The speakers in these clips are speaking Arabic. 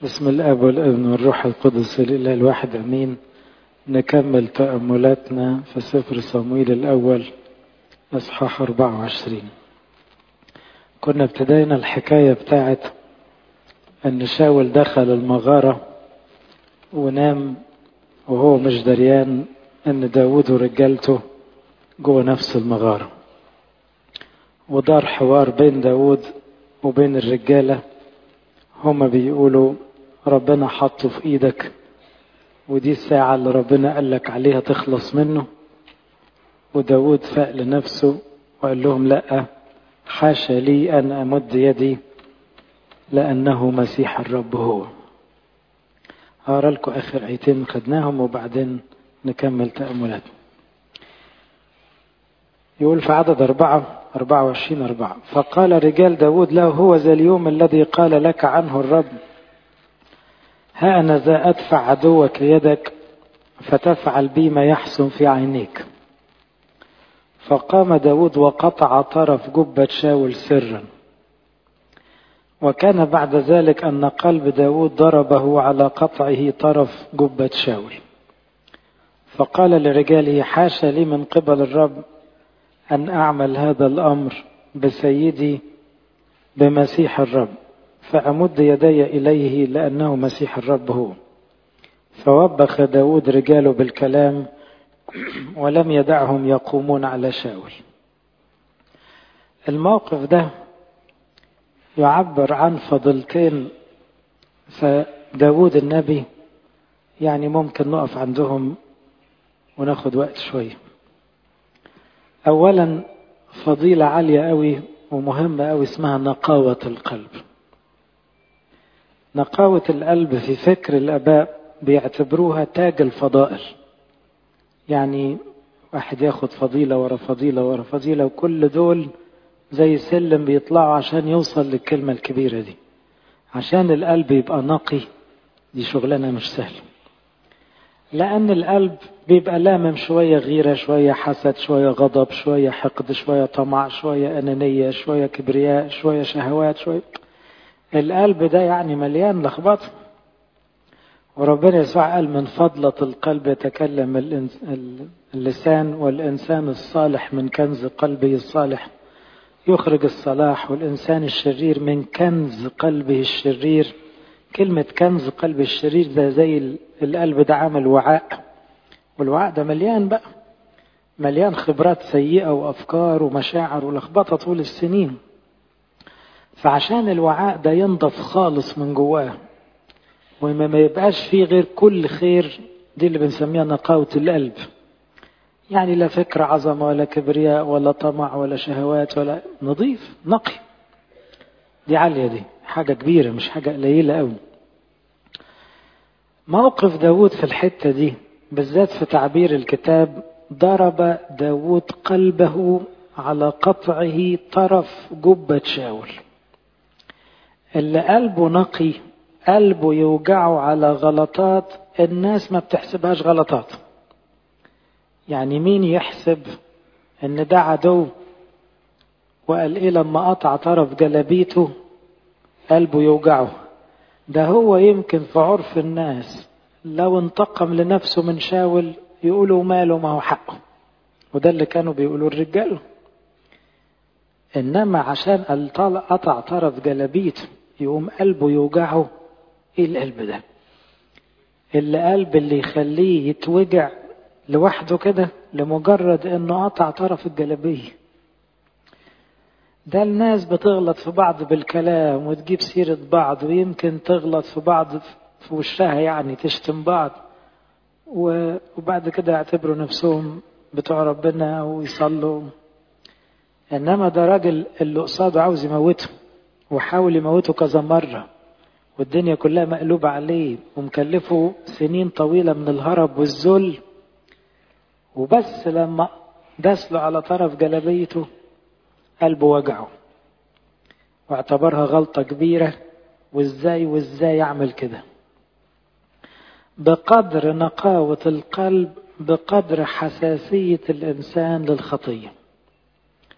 بسم الاب والابن والروح القدس الاله الواحد امين. نكمل تأملاتنا في سفر صموئيل الاول اصحاح 24. كنا ابتدينا الحكاية بتاعت ان شاول دخل المغارة ونام وهو مش دريان ان داود ورجالته جوه نفس المغارة، ودار حوار بين داود وبين الرجالة. هما بيقولوا ربنا حطه في ايدك، ودي الساعة اللي ربنا قالك عليها تخلص منه. وداود فاق لنفسه وقال لهم لا، حاشا لي أن أمد يدي لأنه مسيح الرب هو. هقرا لكم آخر آيتين خدناهم وبعدين نكمل تأملات. يقول في عدد 24 فقال رجال داود له: هو ذا اليوم الذي قال لك عنه الرب: ها أنا ذا أدفع عدوك ليدك فتفعل بي ما يحسن في عينيك. فقام داود وقطع طرف جبة شاول سرا. وكان بعد ذلك أن قلب داود ضربه على قطعه طرف جبة شاول. فقال لرجاله: حاشا لي من قبل الرب أن أعمل هذا الأمر بسيدي بمسيح الرب، فأمد يدي إليه لأنه مسيح الرب هو. فوبخ داود رجاله بالكلام ولم يدعهم يقومون على شاول. الموقف ده يعبر عن فضلتين فداود النبي، يعني ممكن نقف عندهم وناخد وقت شوية. أولا فضيلة عالية قوي ومهمة قوي اسمها نقاوة القلب. نقاوة القلب في فكر الآباء بيعتبروها تاج الفضائل، يعني واحد ياخد فضيلة ورا فضيلة ورا فضيلة، وكل دول زي سلم بيطلعوا عشان يوصل للكلمة الكبيرة دي. عشان القلب يبقى نقي دي شغلانة مش سهلة، لأن القلب بيبقى لامم شوية غيرة، شوية حسد، شوية غضب، شوية حقد، شوية طمع، شوية أنانية، شوية كبرياء، شوية شهوات، شوية. القلب ده يعني مليان لخبطة. وربنا يسوع قال: من فضلة القلب يتكلم اللسان، والإنسان الصالح من كنز قلبه الصالح يخرج الصلاح، والإنسان الشرير من كنز قلبه الشرير. كلمة كنز قلب الشرير ده زي القلب ده عامل وعاء، والوعاء ده مليان بقى، مليان خبرات سيئة وأفكار ومشاعر ولخبطة طول السنين. فعشان الوعاء ده ينضف خالص من جواه وما يبقاش فيه غير كل خير، دي اللي بنسميها نقاوة القلب. يعني لا فكر عظمة ولا كبرياء ولا طمع ولا شهوات، ولا نظيف نقي. دي عالية، دي حاجة كبيرة مش حاجة قليلة قوي. موقف داود في الحتة دي بالذات في تعبير الكتاب: ضرب داود قلبه على قطعه طرف جبة شاول. اللي قلبه نقي قلبه يوجعه على غلطات الناس ما بتحسبهاش غلطات. يعني مين يحسب ان ده عدو وقال ايه لما قطع طرف جلابيته قلبه يوجعه؟ ده هو يمكن في عرف الناس لو انتقم لنفسه من شاول يقولوا ماله، ما هو حقه، وده اللي كانوا بيقولوا الرجال. انما عشان قطع طرف جلابيته يقوم قلبه يوجعه. ايه القلب ده؟ القلب اللي يخليه يتوجع لوحده كده لمجرد انه قطع طرف الجلابيه. ده الناس بتغلط في بعض بالكلام وتجيب سيرة بعض، ويمكن تغلط في بعض في وشها، يعني تشتم بعض، وبعد كده يعتبروا نفسهم بتوع ربنا ويصلوا. انما ده راجل اللي قصاده عاوز يموته وحاول يموته كذا مرة، والدنيا كلها مقلوبة عليه ومكلفه سنين طويلة من الهرب والذل، وبس لما داس له على طرف جلابيته قلبه وجعه واعتبرها غلطة كبيرة. وازاي يعمل كده؟ بقدر نقاوة القلب بقدر حساسية الإنسان للخطية.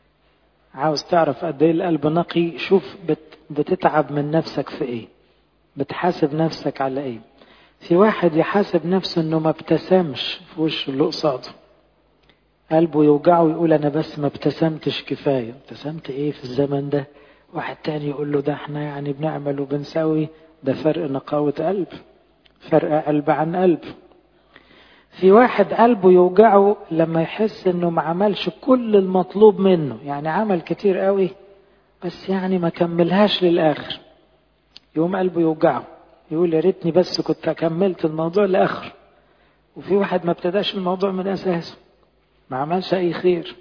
عاوز تعرف قد ايه القلب نقي؟ شوف بتتعب من نفسك في ايه. بتحاسب نفسك على ايه؟ في واحد يحاسب نفسه انه ما ابتسمش في وش اللي قصاده، قلبه يوجعه ويقول انا بس ما ابتسمتش كفاية. ابتسمت ايه في الزمن ده؟ واحد تاني يقول له ده احنا يعني بنعمل وبنسوي. ده فرق نقاوة قلب، فرق قلب عن قلب. في واحد قلبه يوجعه لما يحس انه ما عملش كل المطلوب منه، يعني عمل كتير قوي بس يعني ما كملهاش للآخر، يوم قلبه يوجعه يقول يا ريتني بس كنت كملت الموضوع لآخر. وفي واحد ما ابتداش الموضوع من أساسه، ما عملش أي خير.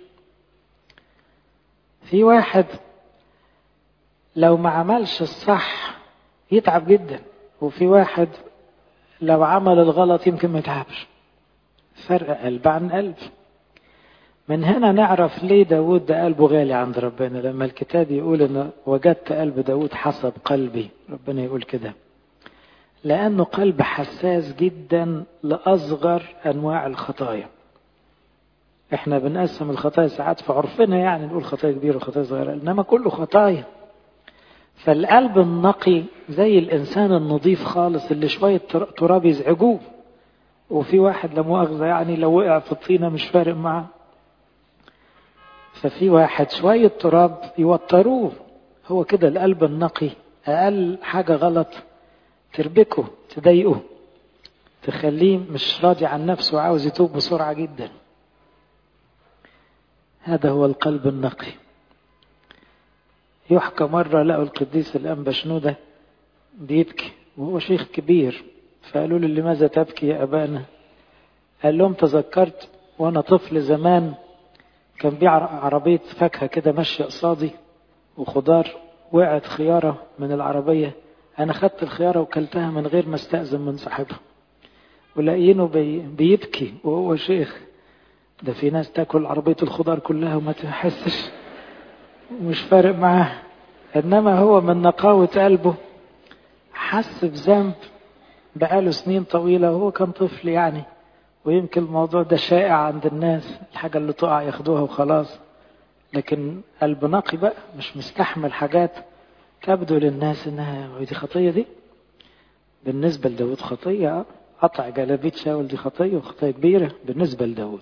في واحد لو ما عملش الصح يتعب جدا، وفي واحد لو عمل الغلط يمكن ما يتعبش. فرق قلب عن قلب. من هنا نعرف ليه داود ده قلبه غالي عند ربنا، لما الكتاب يقول ان وجدت قلب داود حسب قلبي، ربنا يقول كده لأنه قلب حساس جدا لأصغر أنواع الخطايا. احنا بنقسم الخطايا ساعات في عرفنا، يعني نقول خطايا كبيرة وخطايا صغيرة، إنما كله خطايا. فالقلب النقي زي الإنسان النظيف خالص اللي شوية تراب يزعجوه، وفي واحد لا مؤاخذة يعني لو وقع في الطينة مش فارق معاه. ففي واحد شوية تراب يوتروه. هو كده القلب النقي، أقل حاجة غلط تربكه تضايقه تخليه مش راضي عن نفسه وعاوز يتوب بسرعة جدا. هذا هو القلب النقي. يحكى مرة لقوا القديس الأنبا شنودة بيبكي وهو شيخ كبير، فقالوا له لماذا تبكي يا أبانا؟ قال لهم تذكرت وأنا طفل زمان كان بيع عربية فاكهة كده ماشية قصادي وخضار، وقعت خيارة من العربية، أنا خدت الخيارة وكلتها من غير ما استأذن من صاحبها، ولاقينه بيبكي وهو شيخ. ده في ناس تاكل عربية الخضار كلها وما تحسش ومش فارق معاه، إنما هو من نقاوة قلبه حس بذنب بقاله سنين طويلة وهو كان طفل يعني، ويمكن الموضوع ده شائع عند الناس، الحاجة اللي تقع ياخدوها وخلاص. لكن قلب نقي بقى مش مستحمل حاجات تبدو للناس انها دي خطية. دي بالنسبة لداود خطية، قطع جلابية شاول دي خطية وخطية كبيرة بالنسبة لداود.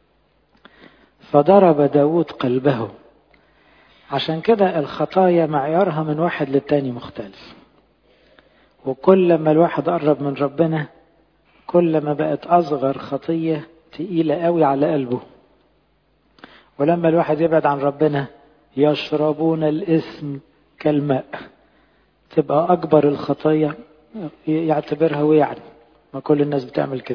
فضرب داود قلبه. عشان كده الخطايا معيارها من واحد للتاني مختلف، وكل ما الواحد قرب من ربنا كل ما بقت أصغر خطية تقيلة قوي على قلبه، ولما الواحد يبعد عن ربنا يشربون الإثم كالماء، تبقى أكبر الخطايا يعتبرها ويعني، ما كل الناس بتعمل كده.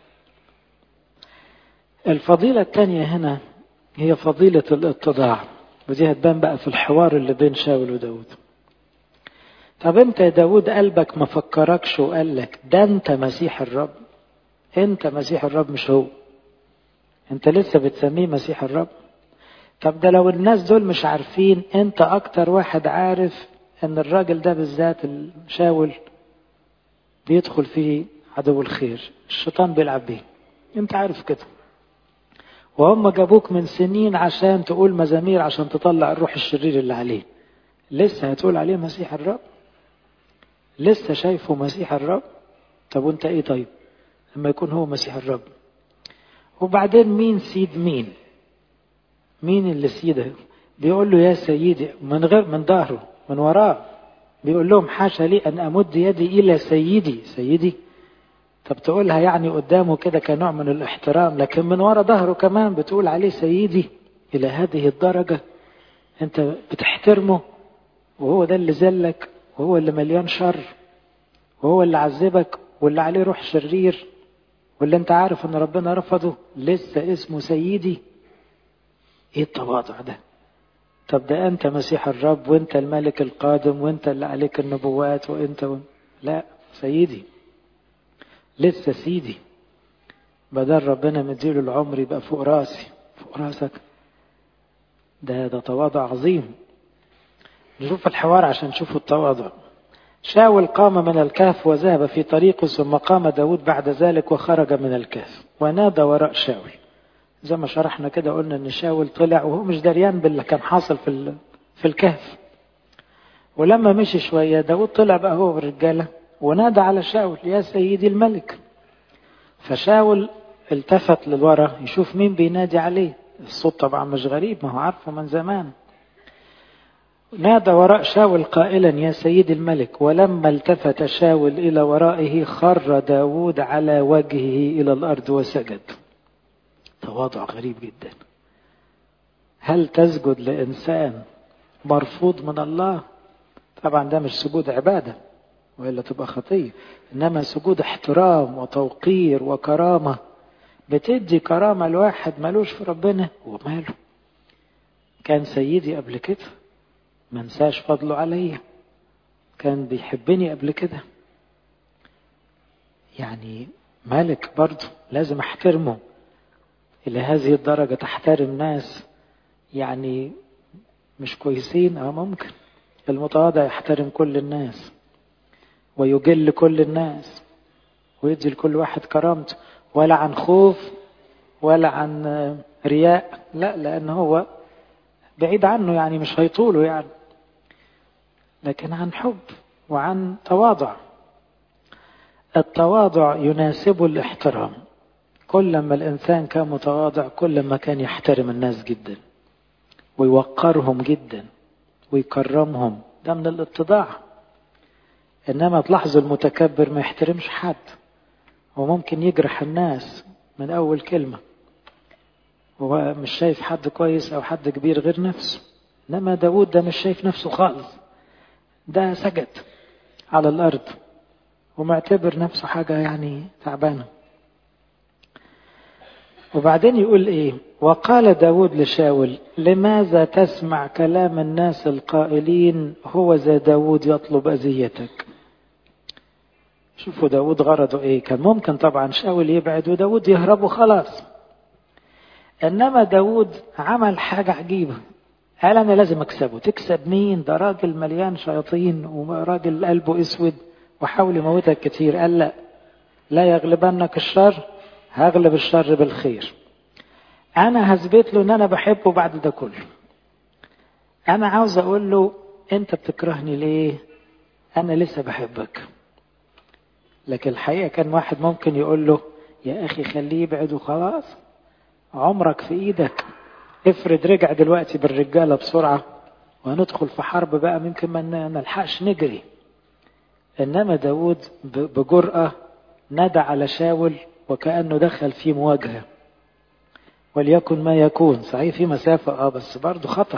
الفضيلة الثانية هنا هي فضيلة الاتضاع، ودي هتبان بقى في الحوار اللي بين شاول وداود. طب انت يا داود قلبك ما فكركش وقال لك ده انت مسيح الرب؟ انت مسيح الرب مش هو، انت لسه بتسميه مسيح الرب. طب ده لو الناس دول مش عارفين، انت اكتر واحد عارف ان الراجل ده بالذات شاول بيدخل فيه عدو الخير، الشيطان بيلعب بيه، انت عارف كده. وهم جابوك من سنين عشان تقول مزامير عشان تطلع الروح الشرير اللي عليه، لسه هتقول عليه مسيح الرب؟ لسه شايفه مسيح الرب؟ طب وانت ايه طيب لما يكون هو مسيح الرب؟ وبعدين مين سيد مين؟ مين اللي سيده؟ بيقول له يا سيدي من غير من ظهره من وراه، بيقول لهم حاشا لي ان امد يدي الى سيدي. سيدي؟ طب تقولها يعني قدامه كده كنوع من الاحترام، لكن من ورا ظهره كمان بتقول عليه سيدي؟ الى هذه الدرجة انت بتحترمه وهو ده اللي ذلك وهو اللي مليان شر وهو اللي عذبك واللي عليه روح شرير واللي انت عارف ان ربنا رفضه، لسه اسمه سيدي؟ ايه التواضع ده؟ طب ده انت مسيح الرب وانت الملك القادم وانت اللي عليك النبوات لا سيدي، لسه سيدي. بدل ربنا مديله العمر يبقى فوق راسي فوق راسك. ده تواضع عظيم. نشوف الحوار عشان نشوفوا التواضع. شاول قام من الكهف وذهب في طريقه، ثم قام داود بعد ذلك وخرج من الكهف ونادى وراء شاول. زي ما شرحنا كده قلنا ان شاول طلع وهو مش دريان باللي كان حاصل في الكهف. ولما مشي شوية داود طلع بقى هو والرجالة ونادى على شاول يا سيدي الملك. فشاول التفت للورا يشوف مين بينادي عليه. الصوت طبعا مش غريب، ما هو عارفه من زمان. نادى وراء شاول قائلا يا سيدي الملك. ولما التفت شاول إلى ورائه خر داود على وجهه إلى الأرض وسجد. تواضع غريب جدا. هل تسجد لإنسان مرفوض من الله؟ طبعا ده مش سجود عبادة وإلا تبقى خطية، إنما سجود احترام وتوقير وكرامة. بتدي كرامة لواحد ملوش في ربنا وماله. كان سيدي قبل كده، منساش فضله عليا، كان بيحبني قبل كده، يعني ملك برضه لازم احترمه. إلى هذه الدرجة تحترم ناس يعني مش كويسين؟ ممكن. المتواضع يحترم كل الناس ويجل كل الناس ويدي لكل واحد كرامته، ولا عن خوف ولا عن رياء، لا، لأن هو بعيد عنه يعني مش هيطوله يعني، لكن عن حب وعن تواضع. التواضع يناسب الاحترام. كل ما الإنسان كان متواضع كل ما كان يحترم الناس جدا ويوقرهم جدا ويكرمهم. ده من الاتضاع. إنما تلاحظوا المتكبر ما يحترمش حد، وممكن يجرح الناس من أول كلمة، هو مش شايف حد كويس أو حد كبير غير نفسه. إنما داود ده مش شايف نفسه خالص، ده سجد على الأرض ومعتبر نفسه حاجة يعني تعبانة. وبعدين يقول إيه؟ وقال داود لشاول لماذا تسمع كلام الناس القائلين هو ذا داود يطلب أذيتك؟ شوفوا داود غرضه إيه. كان ممكن طبعا شاول يبعد وداود يهرب وخلاص، إنما داود عمل حاجة عجيبة. قال أنا لازم أكسبه. تكسب مين؟ ده راجل مليان شياطين وراجل قلبه أسود وحاول يموتك كتير. قال لا يغلبنك الشر، هغلب الشر بالخير. أنا هثبت له إن أنا بحبه بعد ده كله. أنا عاوز أقول له أنت بتكرهني ليه؟ أنا لسه بحبك. لكن الحقيقة كان واحد ممكن يقول له يا أخي خليه يبعد وخلاص، عمرك في إيدك، افرض رجع دلوقتي بالرجالة بسرعة وهندخل في حرب بقى ممكن ما نلحقش نجري. إنما داود بجرأة نادى على شاول وكأنه دخل في مواجهة، وليكن ما يكون. صحيح في مسافة بس برضه خطر،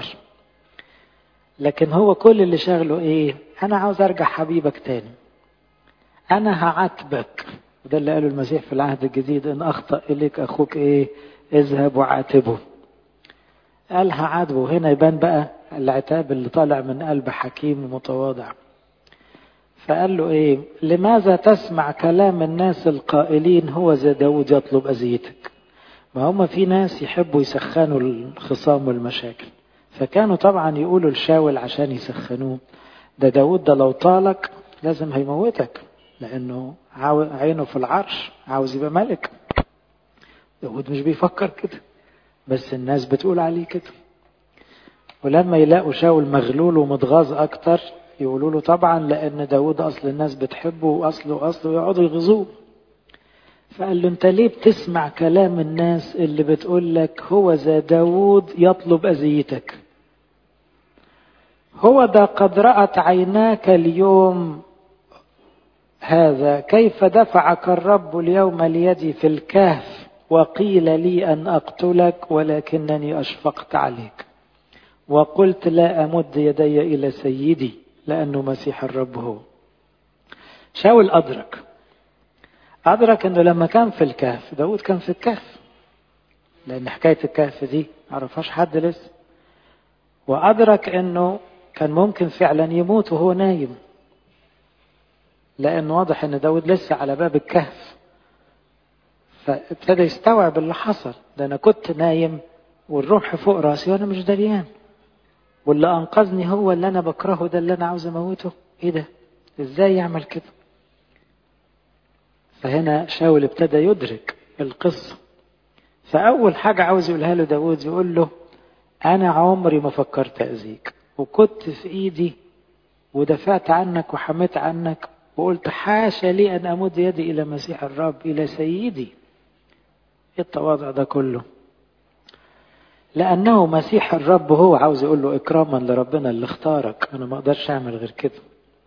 لكن هو كل اللي شغله ايه؟ انا عاوز ارجع حبيبك تاني، انا هعاتبك. وده اللي قاله المسيح في العهد الجديد ان اخطأ اليك اخوك ايه؟ اذهب وعاتبه. قال هعاتبه. هنا يبان بقى العتاب اللي طالع من قلب حكيم ومتواضع. فقال له ايه؟ لماذا تسمع كلام الناس القائلين هو ذا داود يطلب اذيتك؟ ما هم في ناس يحبوا يسخنوا الخصام والمشاكل، فكانوا طبعا يقولوا لشاول عشان يسخنوه ده داود ده لو طالك لازم هيموتك، لانه عينه في العرش عاوز يبقى ملك. داود مش بيفكر كده، بس الناس بتقول عليه كده. ولما يلاقوا شاول مغلول ومتغاظ اكتر يقولوا له طبعا لان داود اصل الناس بتحبه واصله ويقعدوا يغزوه. فقال له انت ليه بتسمع كلام الناس اللي بتقول لك هو ذا داود يطلب اذيتك؟ هو ده قد رأت عيناك اليوم هذا كيف دفعك الرب اليوم ليدي في الكهف وقيل لي أن أقتلك ولكنني أشفقت عليك وقلت لا أمد يدي إلى سيدي لأنه مسيح الرب هو. شاول أدرك أنه لما كان في الكهف، داود كان في الكهف لأن حكاية الكهف دي معرفهاش حد لسه، وأدرك أنه كان ممكن فعلا يموت وهو نايم، لأنه واضح أن داود لسه على باب الكهف. فابتدى يستوعب اللي حصل. ده أنا كنت نايم والروح فوق راسي وأنا مش دريان، واللي أنقذني هو اللي أنا بكرهه، ده اللي أنا عاوز أموته. إيه ده؟ إزاي يعمل كده؟ فهنا شاول ابتدى يدرك القصة. فأول حاجة عاوز يقولها له داود، يقول له أنا عمري ما فكرت أذيك، وكنت في إيدي ودفعت عنك وحميت عنك وقلت حاشا لي أن أمد يدي إلى مسيح الرب، إلى سيدي. إيه التواضع ده كله؟ لأنه مسيح الرب هو عاوز يقول له إكراما لربنا اللي اختارك، أنا ما أقدرش أعمل غير كده.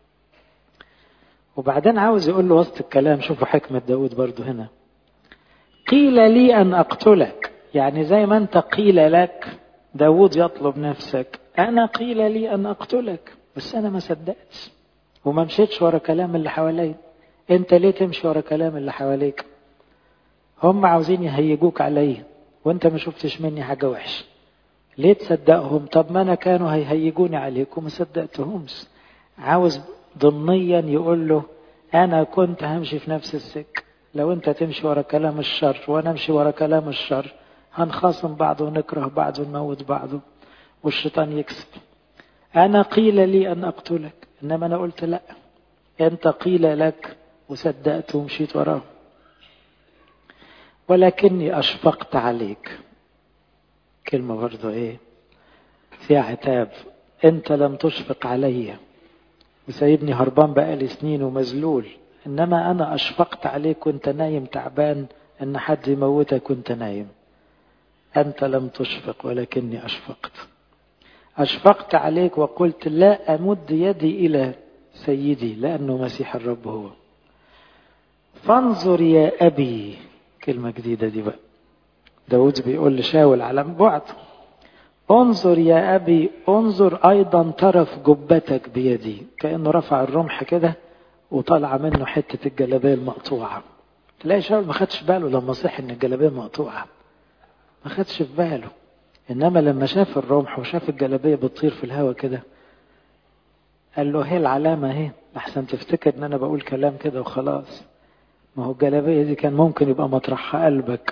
وبعدين عاوز يقول له وسط الكلام، شوفوا حكمة داود برضو هنا، قيل لي أن أقتلك. يعني زي ما أنت قيل لك، داود يطلب نفسك، أنا قيل لي أن أقتلك، بس أنا ما صدقتش وما مشيتش ورا كلام اللي حوالي. أنت ليه تمشي ورا كلام اللي حواليك؟ هم عاوزين يهيجوك علي وأنت ما شفتش مني حاجة وحشة، ليه تصدقهم؟ طب ما أنا كانوا هيهيجوني عليك وما صدقتهمش. عاوز ضمنيا يقول له أنا كنت همشي في نفس السكة، لو أنت تمشي ورا كلام الشر وأنا أمشي ورا كلام الشر هنخاصم بعض ونكره بعض ونموت بعض والشيطان يكسب. أنا قيل لي أن أقتلك، إنما أنا قلت لا، أنت قيل لك وصدقت ومشيت وراه. ولكني أشفقت عليك، كلمة برضو إيه فيها عتاب. أنت لم تشفق علي وسايبني هربان بقالي سنين ومذلول، إنما أنا أشفقت عليك وأنت نايم تعبان، إن حد يموتك وأنت نايم. أنت لم تشفق ولكني أشفقت. أشفقت عليك وقلت لا أمد يدي إلى سيدي، لأنه مسيح الرب هو. فانظر يا أبي، كلمة جديدة دي بقى، داود بيقول لشاول على بعد، انظر يا أبي، انظر أيضا طرف جبتك بيدي. كأنه رفع الرمح كده وطلع منه حتة الجلابية المقطوعة. تلاقي شاول ما خدش باله لما صح ان الجلابية مقطوعة، ما خدش في باله. انما لما شاف الرمح وشاف الجلابية بتطير في الهواء كده، قال له هي العلامة اهي، لحسن تفتكر ان انا بقول كلام كده وخلاص. ما هو الجلابية دي كان ممكن يبقى مطرحها قلبك.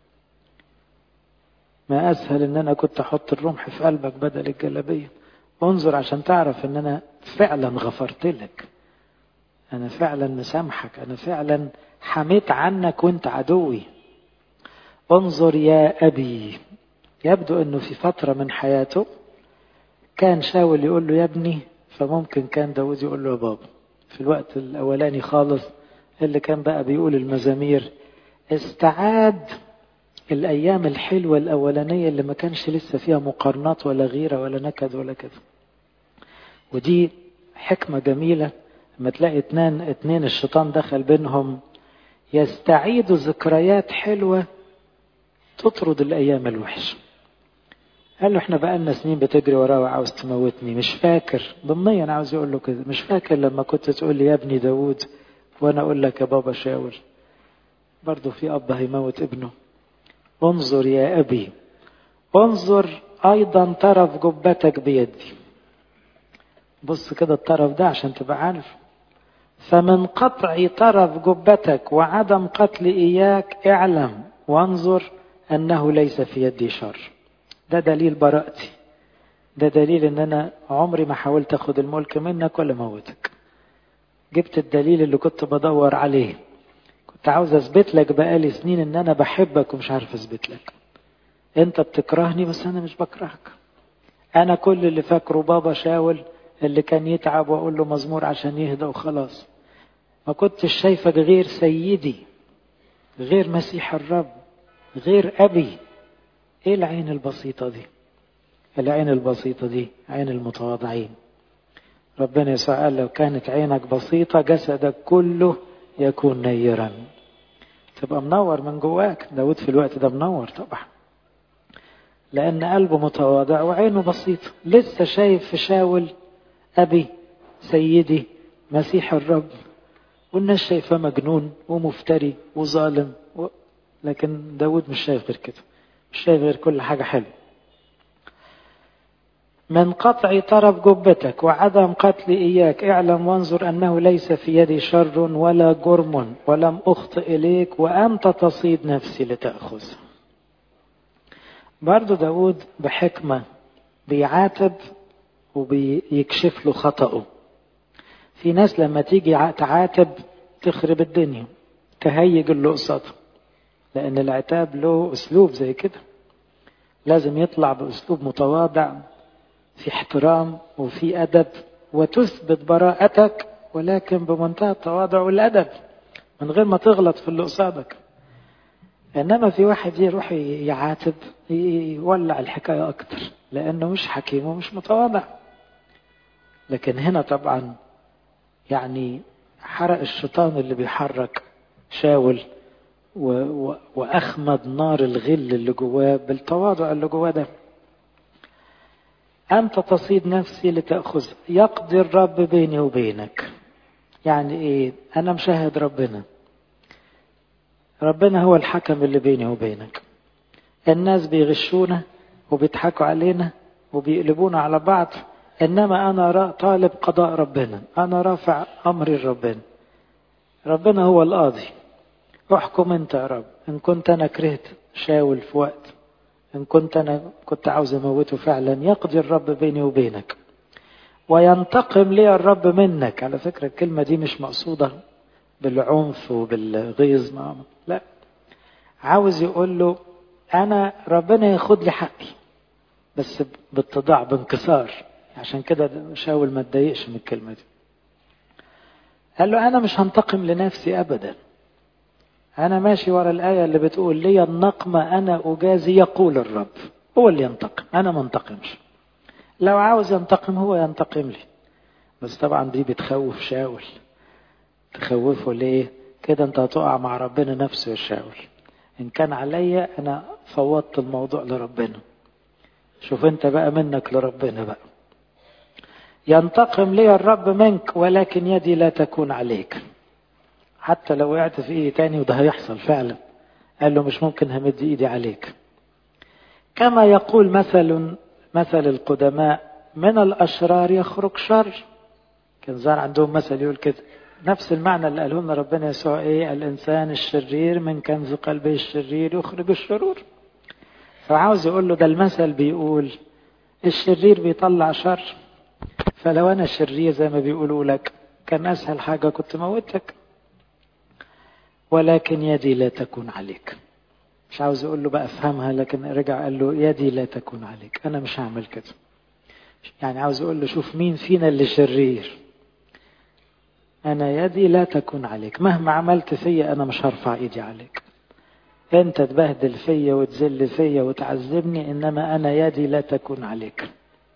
ما اسهل ان انا كنت احط الرمح في قلبك بدل الجلابية. انظر عشان تعرف ان انا فعلا غفرت لك، انا فعلا مسامحك، انا فعلا حميت عنك وانت عدوي. انظر يا ابي. يبدو انه في فترة من حياته كان شاول يقول له يا ابني، فممكن كان داود يقول له يا بابا. في الوقت الاولاني خالص اللي كان بقى بيقول المزامير، استعاد الايام الحلوة الاولانية اللي ما كانش لسه فيها مقارنات ولا غيرة ولا نكد ولا كده. ودي حكمة جميلة لما تلاقي اتنين الشيطان دخل بينهم، يستعيدوا ذكريات حلوة تطرد الايام الوحشة. قال له احنا بقالنا سنين بتجري وراه وعاوز تموتني، مش فاكر؟ ضمنيا عاوز يقول له كده، مش فاكر لما كنت تقول لي يا ابني داود وانا اقول لك يا بابا شاول؟ برضو في اب هيموت ابنه. انظر يا ابي، انظر ايضا طرف جبتك بيدي. بص كده الطرف ده عشان تبقى عارف. فمن قطع طرف جبتك وعدم قتل اياك اعلم وانظر انه ليس في يدي شر. ده دليل براءتي، ده دليل ان انا عمري ما حاولت اخد الملك منك ولا موتك. جبت الدليل اللي كنت بدور عليه، كنت عاوز اثبت لك بقالي سنين ان انا بحبك ومش عارف اثبت لك. انت بتكرهني بس انا مش بكرهك. انا كل اللي فاكره بابا شاول اللي كان يتعب واقول له مزمور عشان يهدى وخلاص. ما كنتش شايفك غير سيدي، غير مسيح الرب، غير ابي. ايه العين البسيطة دي؟ العين البسيطة دي عين المتواضعين. ربنا يسوع قال لو كانت عينك بسيطة جسدك كله يكون نيرا، تبقى منور من جواك. داود في الوقت ده منور طبعا، لأن قلبه متواضع وعينه بسيطة. لسه شايف في شاول أبي سيدي مسيح الرب، والناس شايفه مجنون ومفتري وظالم لكن داود مش شايف غير كده، مش شايف غير كل حاجة حلوة. من قطع طرف جبتك وعدم قتل إياك اعلم وانظر أنه ليس في يدي شر ولا جرم ولم أخطئ إليك وأنت تصيد نفسي لتأخذ. برضو داود بحكمة بيعاتب وبيكشف له خطأه. في ناس لما تيجي تعاتب تخرب الدنيا، تهيج اللي قصاده، لأن العتاب له أسلوب زي كده. لازم يطلع بأسلوب متواضع في احترام وفي أدب، وتثبت براءتك ولكن بمنتهى التواضع والأدب من غير ما تغلط في اللي قصادك. إنما في واحد يروح يعاتب يولع الحكاية أكتر لأنه مش حكيم ومش متواضع. لكن هنا طبعا يعني حرق الشيطان اللي بيحرك شاول وأخمد نار الغل اللي جواه بالتواضع اللي جواه ده. أنت تصيد نفسي لتأخذ، يقضي الرب بيني وبينك. يعني إيه؟ أنا مشاهد ربنا، ربنا هو الحكم اللي بيني وبينك. الناس بيغشونا وبيضحكوا علينا وبيقلبونا على بعض، إنما أنا طالب قضاء ربنا، أنا رافع أمري لربنا، ربنا هو القاضي. احكم أنت يا رب. إن كنت أنا كرهت شاول في وقت، إن كنت عاوز أموته فعلا، يقضي الرب بيني وبينك وينتقم لي الرب منك. على فكرة الكلمة دي مش مقصودة بالعنف وبالغيظ، لا، عاوز يقول له أنا ربنا ياخد لي حقي بس باتضاع بانكسار. عشان كده شاول ما اتضايقش من الكلمة دي. قال له أنا مش هنتقم لنفسي أبدا، أنا ماشي ورا الآية اللي بتقول لي النقمة أنا أجازي يقول الرب. هو اللي ينتقم، أنا ما انتقمش. لو عاوز ينتقم هو ينتقم لي. بس طبعا دي بتخوف شاول. تخوفه ليه؟ كده انت هتقع مع ربنا نفسه يا شاول. إن كان عليا أنا فوضت الموضوع لربنا، شوف انت بقى منك لربنا بقى. ينتقم لي الرب منك ولكن يدي لا تكون عليك. حتى لو وقعت في ايدي تاني، وده هيحصل فعلا. قال له مش ممكن همد ايدي عليك. كما يقول مثل القدماء من الأشرار يخرج شر. كان زار عندهم مثل يقول كده، نفس المعنى اللي قاله لنا ربنا يسوع، ايه؟ الإنسان الشرير من كنز قلبه الشرير يخرج الشرور. فعاوز يقول له ده المثل بيقول الشرير بيطلع شر، فلو أنا شرير زي ما بيقولوا لك كان أسهل حاجة كنت موتك، ولكن يدي لا تكون عليك. مش عاوز يقول له بقى افهمها، لكن رجع قال له يدي لا تكون عليك، أنا مش هعمل كده. يعني عاوز يقول له شوف مين فينا اللي شرير، أنا يدي لا تكون عليك. مهما عملت فيا أنا مش هرفع إيدي عليك. أنت تبهدل فيا وتذل فيا وتعذبني، إنما أنا يدي لا تكون عليك.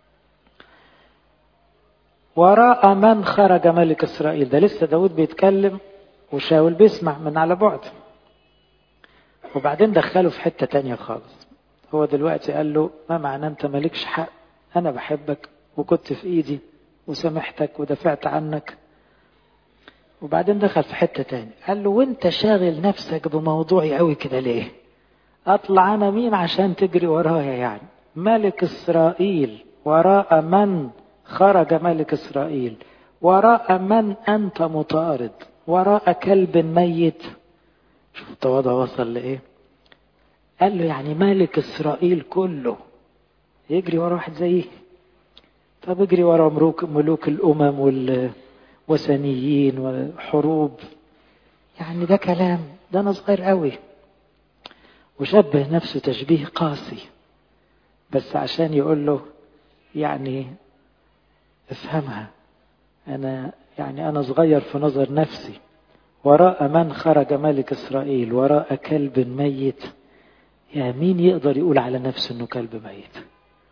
وراء من خرج ملك إسرائيل. ده لسه داود بيتكلم وشاول بيسمع من على بعد، وبعدين دخله في حتة تانية خالص. هو دلوقتي قال له ما معنى أنت مالكش حق، أنا بحبك وكنت في إيدي وسامحتك ودفعت عنك. وبعدين دخل في حتة تانية قال له وانت شاغل نفسك بموضوعي قوي كده ليه؟ أطلع أنا مين عشان تجري ورايا؟ يعني ملك إسرائيل، وراء من خرج ملك إسرائيل، وراء من أنت مطارد، وراء كلب ميت. شوف التواضع وصل لإيه. قال له يعني ملك إسرائيل كله يجري ورا واحد زيه؟ طب اجري ورا ملوك الأمم والوثنيين والحروب. يعني ده كلام؟ ده أنا صغير قوي. وشبه نفسه تشبيه قاسي بس عشان يقول له يعني افهمها، أنا صغير في نظر نفسي. وراء من خرج ملك إسرائيل، وراء كلب ميت. يا مين يقدر يقول على نفسه انه كلب ميت؟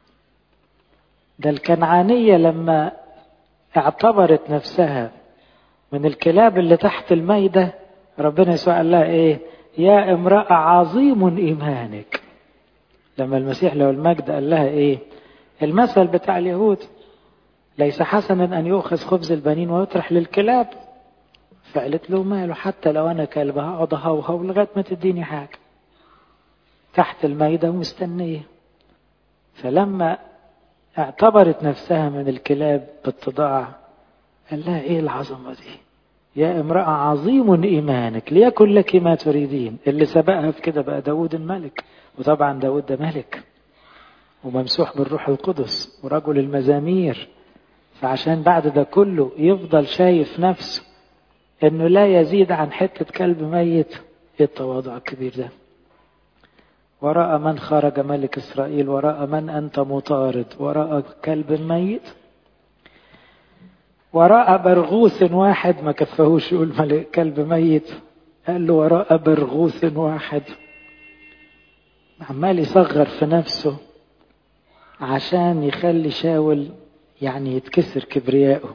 ده الكنعانية لما اعتبرت نفسها من الكلاب اللي تحت الميدة، ربنا يسوع قال لها ايه؟ يا امرأة عظيم ايمانك. لما المسيح له المجد قال لها ايه؟ المثل بتاع اليهود ليس حسنا ان يؤخذ خبز البنين ويطرح للكلاب. فقالت له ماله، حتى لو انا كلب هقعد اهوهو لغايه ما تديني حاجه تحت الميدة ومستنيه. فلما اعتبرت نفسها من الكلاب باتضاع قال لها ايه العظمه دي؟ يا امرأة عظيم ايمانك ليكن لك ما تريدين. اللي سبقها في كده بقى داود الملك، وطبعا داود ده ملك وممسوح بالروح القدس ورجل المزامير. فعشان بعد ده كله يفضل شايف نفسه انه لا يزيد عن حتة كلب ميت، ايه التواضع الكبير ده؟ وراء من خرج ملك إسرائيل، وراء من أنت مطارد، وراء كلب ميت. وراء برغوث واحد، ما كفهوش يقول كلب ميت، قال له وراء برغوث واحد. عمال يصغر في نفسه عشان يخلي شاول يعني يتكسر كبرياءه،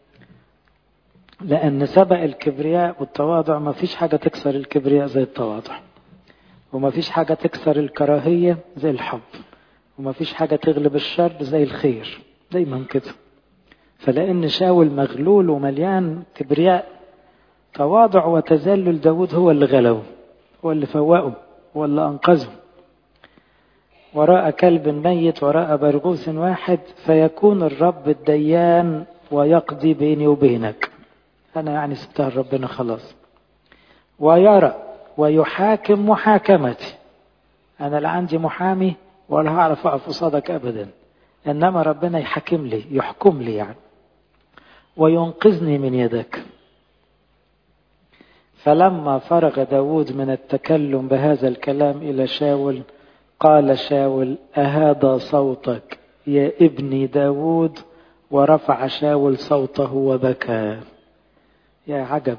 لأن سبق الكبرياء والتواضع. ما فيش حاجة تكسر الكبرياء زي التواضع، وما فيش حاجة تكسر الكراهية زي الحب، وما فيش حاجة تغلب الشر زي الخير، دايما كده. فلأن شاول مغلول ومليان كبرياء، تواضع وتذلل داود هو اللي غلبه، هو اللي فوقه، هو اللي أنقذه. وراء كلب ميت وراء برغوث واحد، فيكون الرب الديان ويقضي بيني وبينك. أنا يعني سبتها ربنا خلاص. ويرى ويحاكم محاكمتي، أنا لا عندي محامي ولا هعرف أقف قصادك أبدا، إنما ربنا يحكم لي، يحكم لي يعني، وينقذني من يدك. فلما فرغ داود من التكلم بهذا الكلام إلى شاول، قال شاول: أهذا صوتك يا ابني داود؟ ورفع شاول صوته وبكى. يا عجب،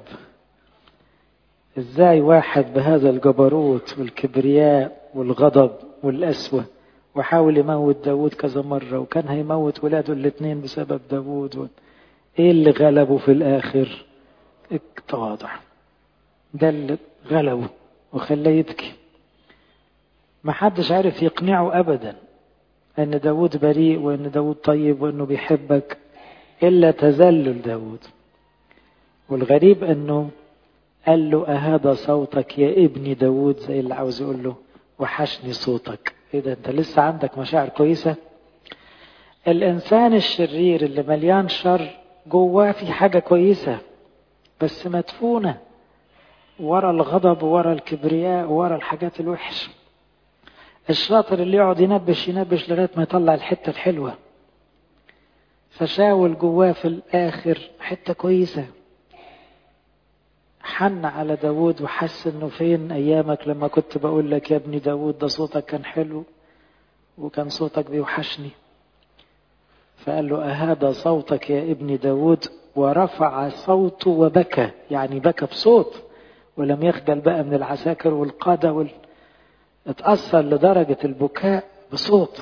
ازاي واحد بهذا الجبروت والكبرياء والغضب والقسوة وحاول يموت داود كذا مرة، وكان هيموت ولاده الاثنين بسبب داود. ايه اللي غلبه في الاخر؟ التواضع. ده اللي غلبه وخلاه يبكي. ما حدش عارف يقنعه ابدا ان داود بريء وان داود طيب وانه بيحبك الا تذلل داود. والغريب انه قال له: أهذا صوتك يا ابني داود، زي اللي عاوز يقول له وحشني صوتك. ايه ده، انت لسه عندك مشاعر كويسة؟ الانسان الشرير اللي مليان شر جواه في حاجة كويسة بس مدفونة ورا الغضب ورا الكبرياء ورا الحاجات الوحش. الشاطر اللي يقعد ينبش لغاية ما يطلع الحتة الحلوة. فشاول جواه في الآخر حتة كويسة، حن على داود وحس انه فين ايامك لما كنت بقول لك يا ابني داود، ده صوتك كان حلو وكان صوتك بيوحشني. فقال له: أهذا صوتك يا ابني داود؟ ورفع صوته وبكى، يعني بكى بصوت، ولم يخجل بقى من العساكر والقادة اتأثر لدرجة البكاء بصوت،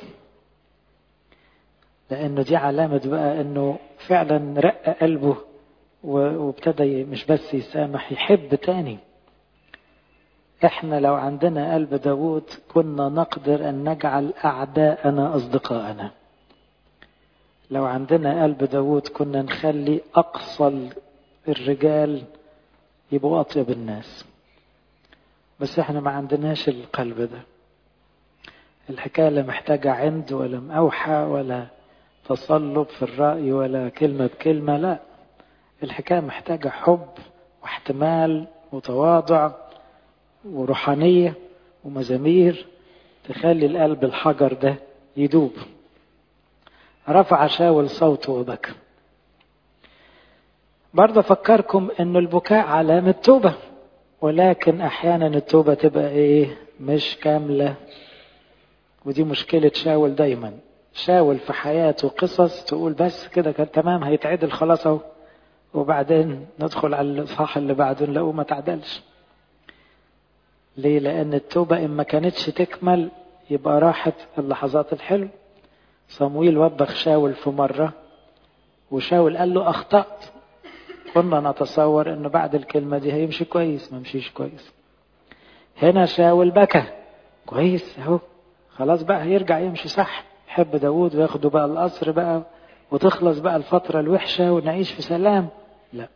لأنه دي علامة بقى أنه فعلا رق قلبه وابتدى مش بس يسامح، يحب تاني. احنا لو عندنا قلب داود كنا نقدر ان نجعل اعداءنا اصدقاءنا. لو عندنا قلب داود كنا نخلي اقصى الرجال يبقوا اطيب الناس. بس احنا ما عندناش القلب ده. الحكاية لا محتاجة عند ولا مأوحة ولا تصلب في الرأي ولا كلمة بكلمة، لا، الحكاية محتاجة حب واحتمال وتواضع وروحانية ومزامير تخلي القلب الحجر ده يدوب. رفع شاول صوته وبكى. برضه أفكركم أن البكاء علامة توبة، ولكن أحيانا التوبة تبقى إيه؟ مش كاملة. ودي مشكلة شاول دايما. شاول في حياته قصص تقول بس كده كان تمام، هيتعدل خلاص اهو، وبعدين ندخل على الإصحاح اللي بعده نلاقوه ما تعدلش. ليه؟ لأن التوبة إن ما كانتش تكمل يبقى راحت اللحظات الحلوة. صمويل وبخ شاول في مرة، وشاول قال له أخطأت. كنا نتصور أنه بعد الكلمة دي هيمشي كويس، ما مشيش كويس. هنا شاول بكى كويس اهو، خلاص بقى هيرجع يمشي صح، يحب داود وياخده بقى القصر بقى وتخلص بقى الفترة الوحشة ونعيش في سلام. لا،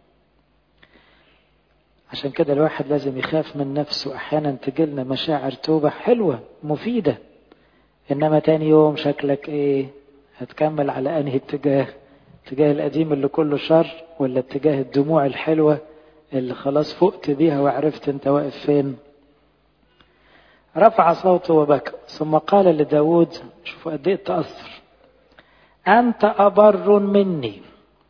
عشان كده الواحد لازم يخاف من نفسه. أحيانا تجيلنا مشاعر توبة حلوة مفيدة، إنما تاني يوم شكلك إيه؟ هتكمل على أنهي اتجاه؟ اتجاه القديم اللي كله شر، ولا اتجاه الدموع الحلوة اللي خلاص فقت بيها وعرفت انت واقف فين؟ رفع صوته وبكى، ثم قال لداود، شوفوا قد ايه التأثر: أنت أبر مني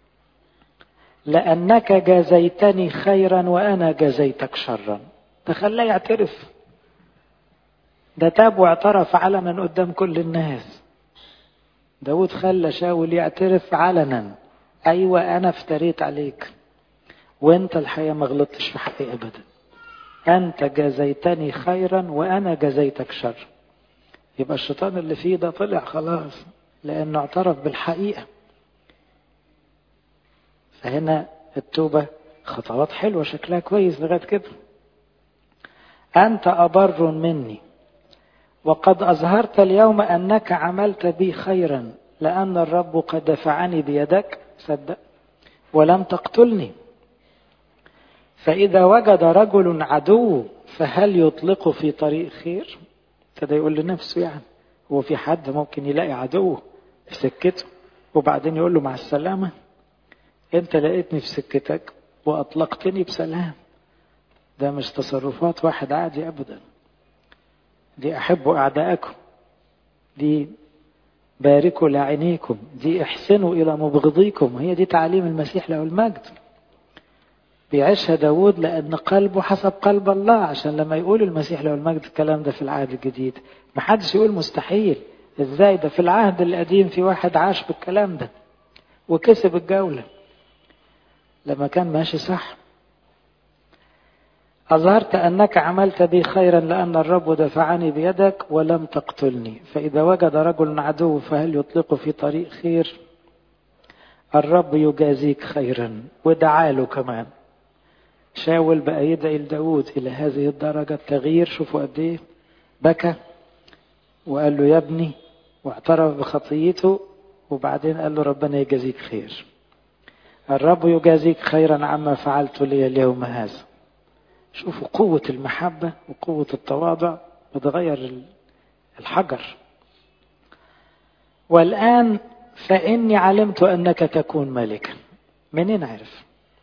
لأنك جازيتني خيرا وأنا جازيتك شرا. تخلى يعترف، ده تاب واعترف علنا قدام كل الناس. داود خلى شاول يعترف علنا أيوة أنا افتريت عليك، وانت الحقيقة ما غلطتش في حقي أبدا، أنت جزيتني خيرا وأنا جزيتك شر. يبقى الشيطان اللي فيه ده طلع خلاص، لأنه اعترف بالحقيقة. فهنا التوبة خطوات حلوة شكلها كويس لغاية كده. أنت أبر مني وقد أظهرت اليوم أنك عملت بي خيرا، لأن الرب قد دفعني بيدك، صدق، ولم تقتلني. فإذا وجد رجل عدو فهل يطلق في طريق خير؟ ابتدى يقول لنفسه يعني هو في حد ممكن يلاقي عدو في سكته وبعدين يقول له مع السلامة؟ انت لقيتني في سكتك وأطلقتني بسلام. ده مش تصرفات واحد عادي أبدا، دي أحبوا أعداءكم، دي باركوا لعينيكم، دي احسنوا إلى مبغضيكم. هي دي تعليم المسيح له المجد. بيعيشها داود لأن قلبه حسب قلب الله، عشان لما يقول المسيح له المجد الكلام ده في العهد الجديد محدش يقول مستحيل. ازاي ده في العهد القديم في واحد عاش بالكلام ده وكسب الجولة لما كان ماشي صح. أظهرت أنك عملت بي خيرا لأن الرب دفعني بيدك ولم تقتلني. فإذا وجد رجل عدو فهل يطلق في طريق خير؟ الرب يجازيك خيرا. ودعاله كمان. شاول بقى يدعي لداود إلى هذه الدرجة التغيير. شوفوا قد إيه بكى وقال له يا ابني، واعترف بخطيته، وبعدين قال له ربنا يجازيك خير. الرب يجازيك خيرا عما فعلت لي اليوم هذا. شوفوا قوة المحبة وقوة التواضع بتغير الحجر. والآن فإني علمت أنك تكون ملكا. منين عرف؟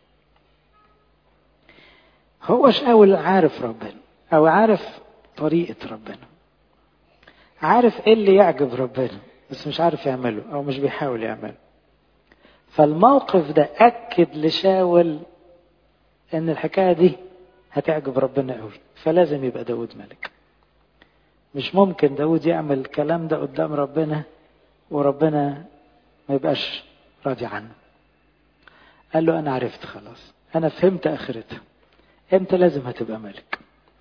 هو شاول عارف ربنا، أو عارف طريقة ربنا، عارف إيه اللي يعجب ربنا، بس مش عارف يعمله أو مش بيحاول يعمله. فالموقف ده أكد لشاول أن الحكاية دي هتعجب ربنا قوي، فلازم يبقى داود ملك. مش ممكن داود يعمل الكلام ده قدام ربنا وربنا ما يبقاش راضي عنه. قال له أنا عرفت خلاص، أنا فهمت آخرتها، أنت لازم هتبقى ملك،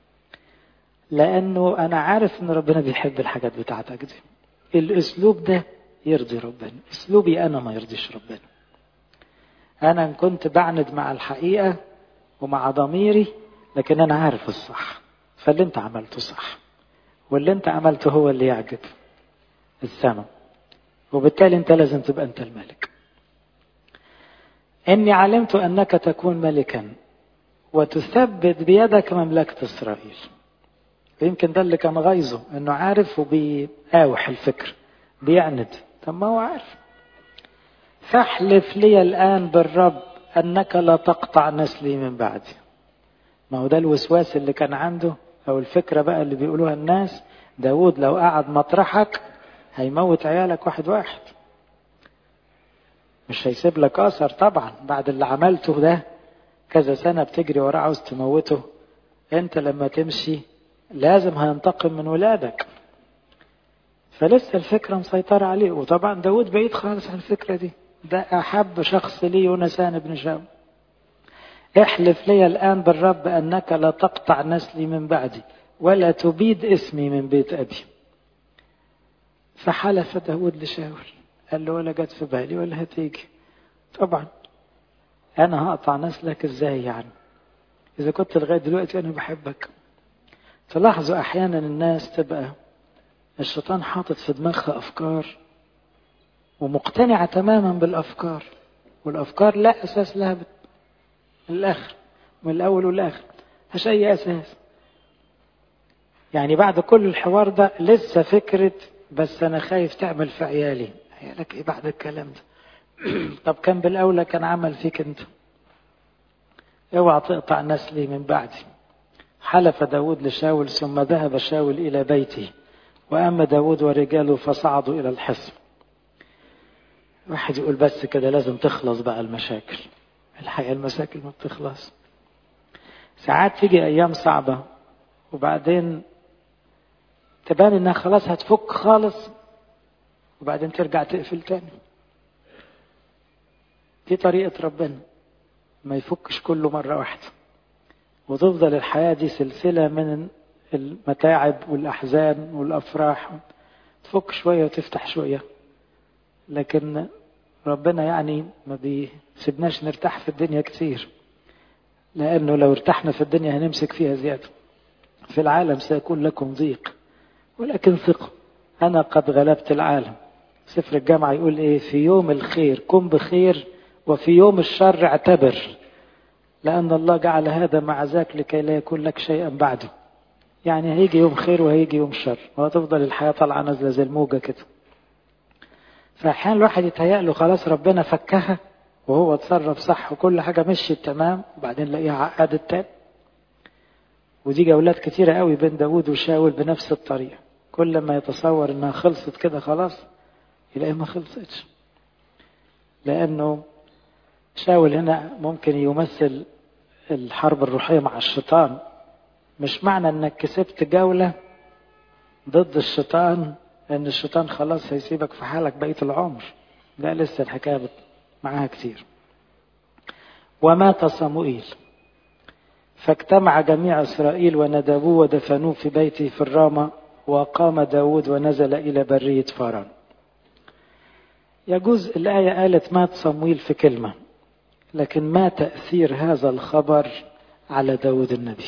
لأنه أنا عارف أن ربنا بيحب الحاجات بتاعتك دي. الأسلوب ده يرضي ربنا، أسلوبي أنا ما يرضيش ربنا. أنا كنت بعند مع الحقيقة ومع ضميري، لكن أنا عارف الصح، فاللي أنت عملته صح، واللي أنت عملته هو اللي يعجب السماء، وبالتالي أنت لازم تبقى أنت الملك. إني علمت أنك تكون ملكا وتثبت بيدك مملكة إسرائيل. يمكن ده اللي كان غيظه، أنه عارف وبيقاوح الفكر، بيعند. طب ما هو عارف. فاحلف لي الآن بالرب أنك لا تقطع نسلي من بعدي. ما هو ده الوسواس اللي كان عنده، أو الفكرة بقى اللي بيقولوها الناس. داود لو قعد مطرحك هيموت عيالك واحد واحد، مش هيسيب لك أثر طبعا. بعد اللي عملته ده كذا سنة بتجري وراه عاوز تموته، انت لما تمشي لازم هينتقم من ولادك. فلسه الفكرة مسيطرة عليه. وطبعا داود بعيد خالص عن الفكرة دي، ده أحب شخص لي يونسان بن شاول. احلف لي الآن بالرب أنك لا تقطع نسلي من بعدي ولا تبيد اسمي من بيت أبي. فحلف داود لشاول، قال له ولا جت في بالي ولا هتيجي. طبعا أنا هقطع نسلك إزاي يعني، إذا كنت لغاية دلوقتي أنا بحبك. تلاحظوا أحيانا الناس تبقى الشيطان حاطط في دماغها أفكار ومقتنعة تماما بالأفكار، والأفكار لا أساس لها الآخر، من الأول والآخر مش أي أساس. يعني بعد كل الحوار ده لسه فكرة بس أنا خايف تعمل في عيالي. عيالك إيه بعد الكلام ده؟ طب كان بالأولى كان عمل فيك أنت. اوعى تقطع نسلي من بعدي. حلف داود لشاول ثم ذهب شاول إلى بيته، وأما داود ورجاله فصعدوا إلى الحصن. واحد يقول بس كده لازم تخلص بقى المشاكل. الحقيقة المشاكل ما بتخلص. ساعات تيجي أيام صعبة وبعدين تبان إنها خلاص هتفك خالص، وبعدين ترجع تقفل تاني. دي طريقة ربنا، ما يفكش كله مرة واحدة، وتفضل الحياة دي سلسلة من المتاعب والأحزان والأفراح، تفك شوية وتفتح شوية. لكن ربنا يعني ما بيسيبناش نرتاح في الدنيا كتير، لأنه لو ارتحنا في الدنيا هنمسك فيها زيادة. في العالم سيكون لكم ضيق ولكن ثقوا أنا قد غلبت العالم. سفر الجامعة يقول إيه؟ في يوم الخير كن بخير وفي يوم الشر اعتبر، لأن الله جعل هذا مع ذاك لكي لا يكون لك شيئا بعده. يعني هيجي يوم خير وهيجي يوم شر، وهتفضل الحياة طالعة نازلة زي الموجة كده. فأحيانا الواحد يتهيأ له خلاص ربنا فكها وهو اتصرف صح وكل حاجة مشيت تمام، وبعدين لاقيها عقدت تاني. ودي جولات كتيرة قوي بين داود وشاول بنفس الطريقة، كل ما يتصور انها خلصت كده خلاص يلاقيها ما خلصتش. لأنه شاول هنا ممكن يمثل الحرب الروحية مع الشيطان. مش معنى انك كسبت جولة ضد الشيطان ان الشيطان خلاص هيسيبك في حالك بقية العمر، لا، لسه الحكاية معاها كتير. ومات صموئيل فاجتمع جميع إسرائيل وندبوه ودفنوه في بيته في الرامة، وقام داود ونزل إلى برية فاران. يجوز الآية قالت مات صموئيل في كلمة، لكن ما تأثير هذا الخبر على داود النبي؟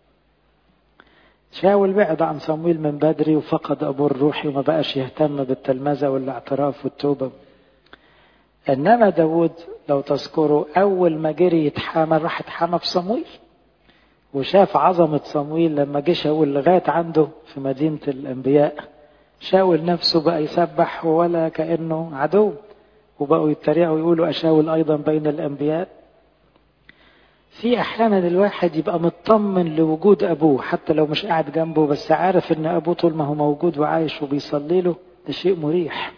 شاول بعد عن صموئيل من بدري وفقد أبوه الروحي وما بقاش يهتم بالتلمذة والاعتراف والتوبة. إنما داود لو تذكروا أول ما جري يتحامى راح اتحامى في صموئيل، وشاف عظمة صموئيل لما جه شاول لغاية عنده في مدينة الأنبياء. شاول نفسه بقى يسبح ولا كأنه عدو، وبقوا يتريقوا ويقولوا أشاول أيضا بين الأنبياء. في أحيانا الواحد يبقى مطمن لوجود أبوه حتى لو مش قاعد جنبه، بس عارف إن أبوه طول ما هو موجود وعايش وبيصلي له، ده شيء مريح،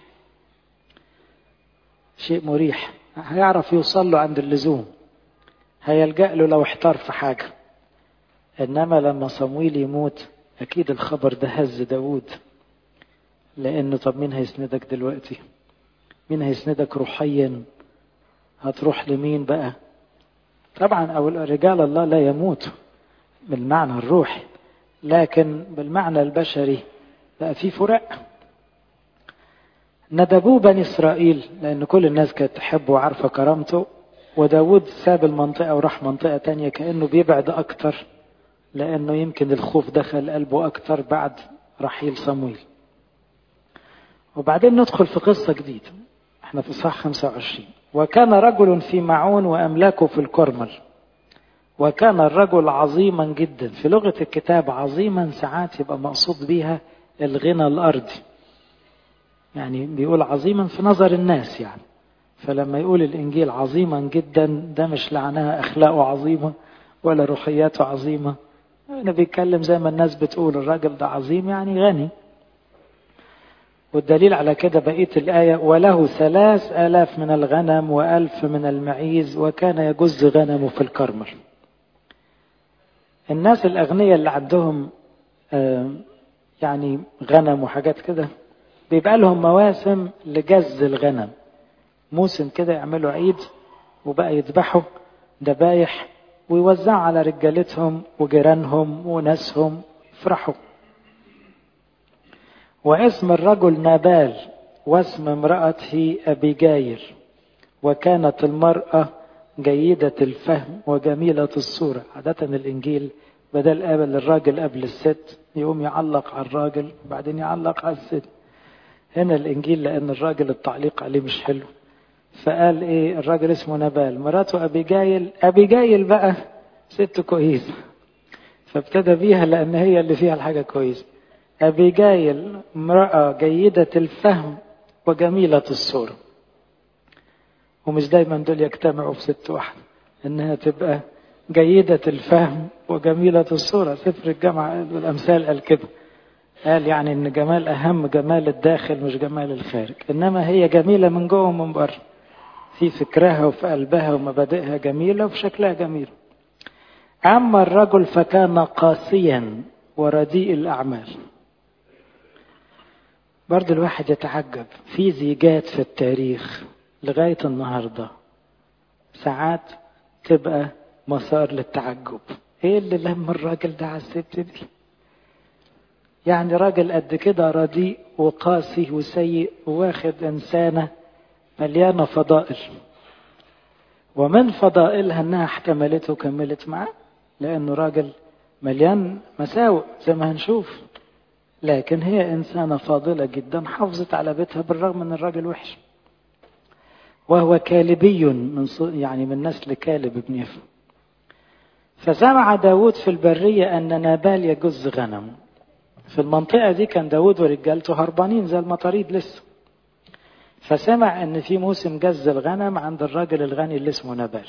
شيء مريح. هيعرف يوصل له عند اللزوم، هيلجأ له لو احتار في حاجة. إنما لما صمويل يموت أكيد الخبر ده هز داود، لأنه طب مين هيسندك دلوقتي؟ مين هيسندك روحيا؟ هتروح لمين بقى؟ طبعا أو رجال الله لا يموت بالمعنى الروحي، لكن بالمعنى البشري بقى في فراق. ندبوه بني إسرائيل لأن كل الناس كانت تحبه وعارفة كرامته، وداود ساب المنطقة وراح منطقة تانية كأنه بيبعد أكتر، لأنه يمكن الخوف دخل قلبه أكتر بعد رحيل صمويل. وبعدين ندخل في قصة جديدة، احنا في صح 25. وكان رجل في معون وأملاكه في الكرمل، وكان الرجل عظيما جدا. في لغة الكتاب عظيما ساعات يبقى مقصود بيها الغنى الأرضي، يعني بيقول عظيما في نظر الناس يعني. فلما يقول الإنجيل عظيما جدا ده مش لعناها أخلاقه عظيمة ولا روحياته عظيمة، أنا بيتكلم زي ما الناس بتقول الراجل ده عظيم يعني غني. والدليل على كده بقية الآية وله 3000 من الغنم و1000 من المعيز وكان يجز غنمه في الكرمل. الناس الأغنياء اللي عندهم يعني غنم وحاجات كده بيبقى لهم مواسم لجز الغنم، موسم كده يعملوا عيد وبقى يذبحوا ذبايح ويوزعوا على رجالتهم وجيرانهم وناسهم يفرحوا. واسم الرجل نابال واسم امرأته أبيجايل، وكانت المرأة جيدة الفهم وجميلة الصورة. عادة الإنجيل بدل قابل الراجل قبل الست يقوم يعلق على الراجل وبعدين يعلق على الست. هنا الإنجيل لأن الراجل التعليق عليه مش حلو، فقال إيه الراجل اسمه نابال، مراته أبيجايل. أبيجايل بقى ست كويسة، فابتدى بيها لأن هي اللي فيها الحاجة كويسة. أبيجايل امرأة جيدة الفهم وجميلة الصورة. ومش دايما دول يجتمعوا في ست واحدة انها تبقى جيدة الفهم وجميلة الصورة. سفر الجامعة والأمثال قال كده، قال يعني ان جمال اهم جمال الداخل مش جمال الخارج، انما هي جميلة من جوه ومن بره، في فكرها وفي قلبها ومبادئها جميلة وفي شكلها جميل. اما الرجل فكان قاسيا ورديء الاعمال. برضو الواحد يتعجب في زيجات في التاريخ لغاية النهاردة ساعات تبقى مسار للتعجب. ايه اللي لم الراجل ده على الست دي؟ يعني راجل قد كده رديء وقاسي وسيء واخد إنسانة مليانة فضائل، ومن فضائلها انها احتملته وكملت معاه، لانه راجل مليان مساوئ زي ما هنشوف، لكن هي إنسانة فاضلة جدا حافظت على بيتها بالرغم من الراجل وحش. وهو كالبي يعني من نسل كالب ابن يفو. فسمع داود في البرية أن نابال يجز غنم. في المنطقة دي كان داود ورجالته هربانين زي المطاريد لسه، فسمع أن في موسم جز الغنم عند الراجل الغني اللي اسمه نابال.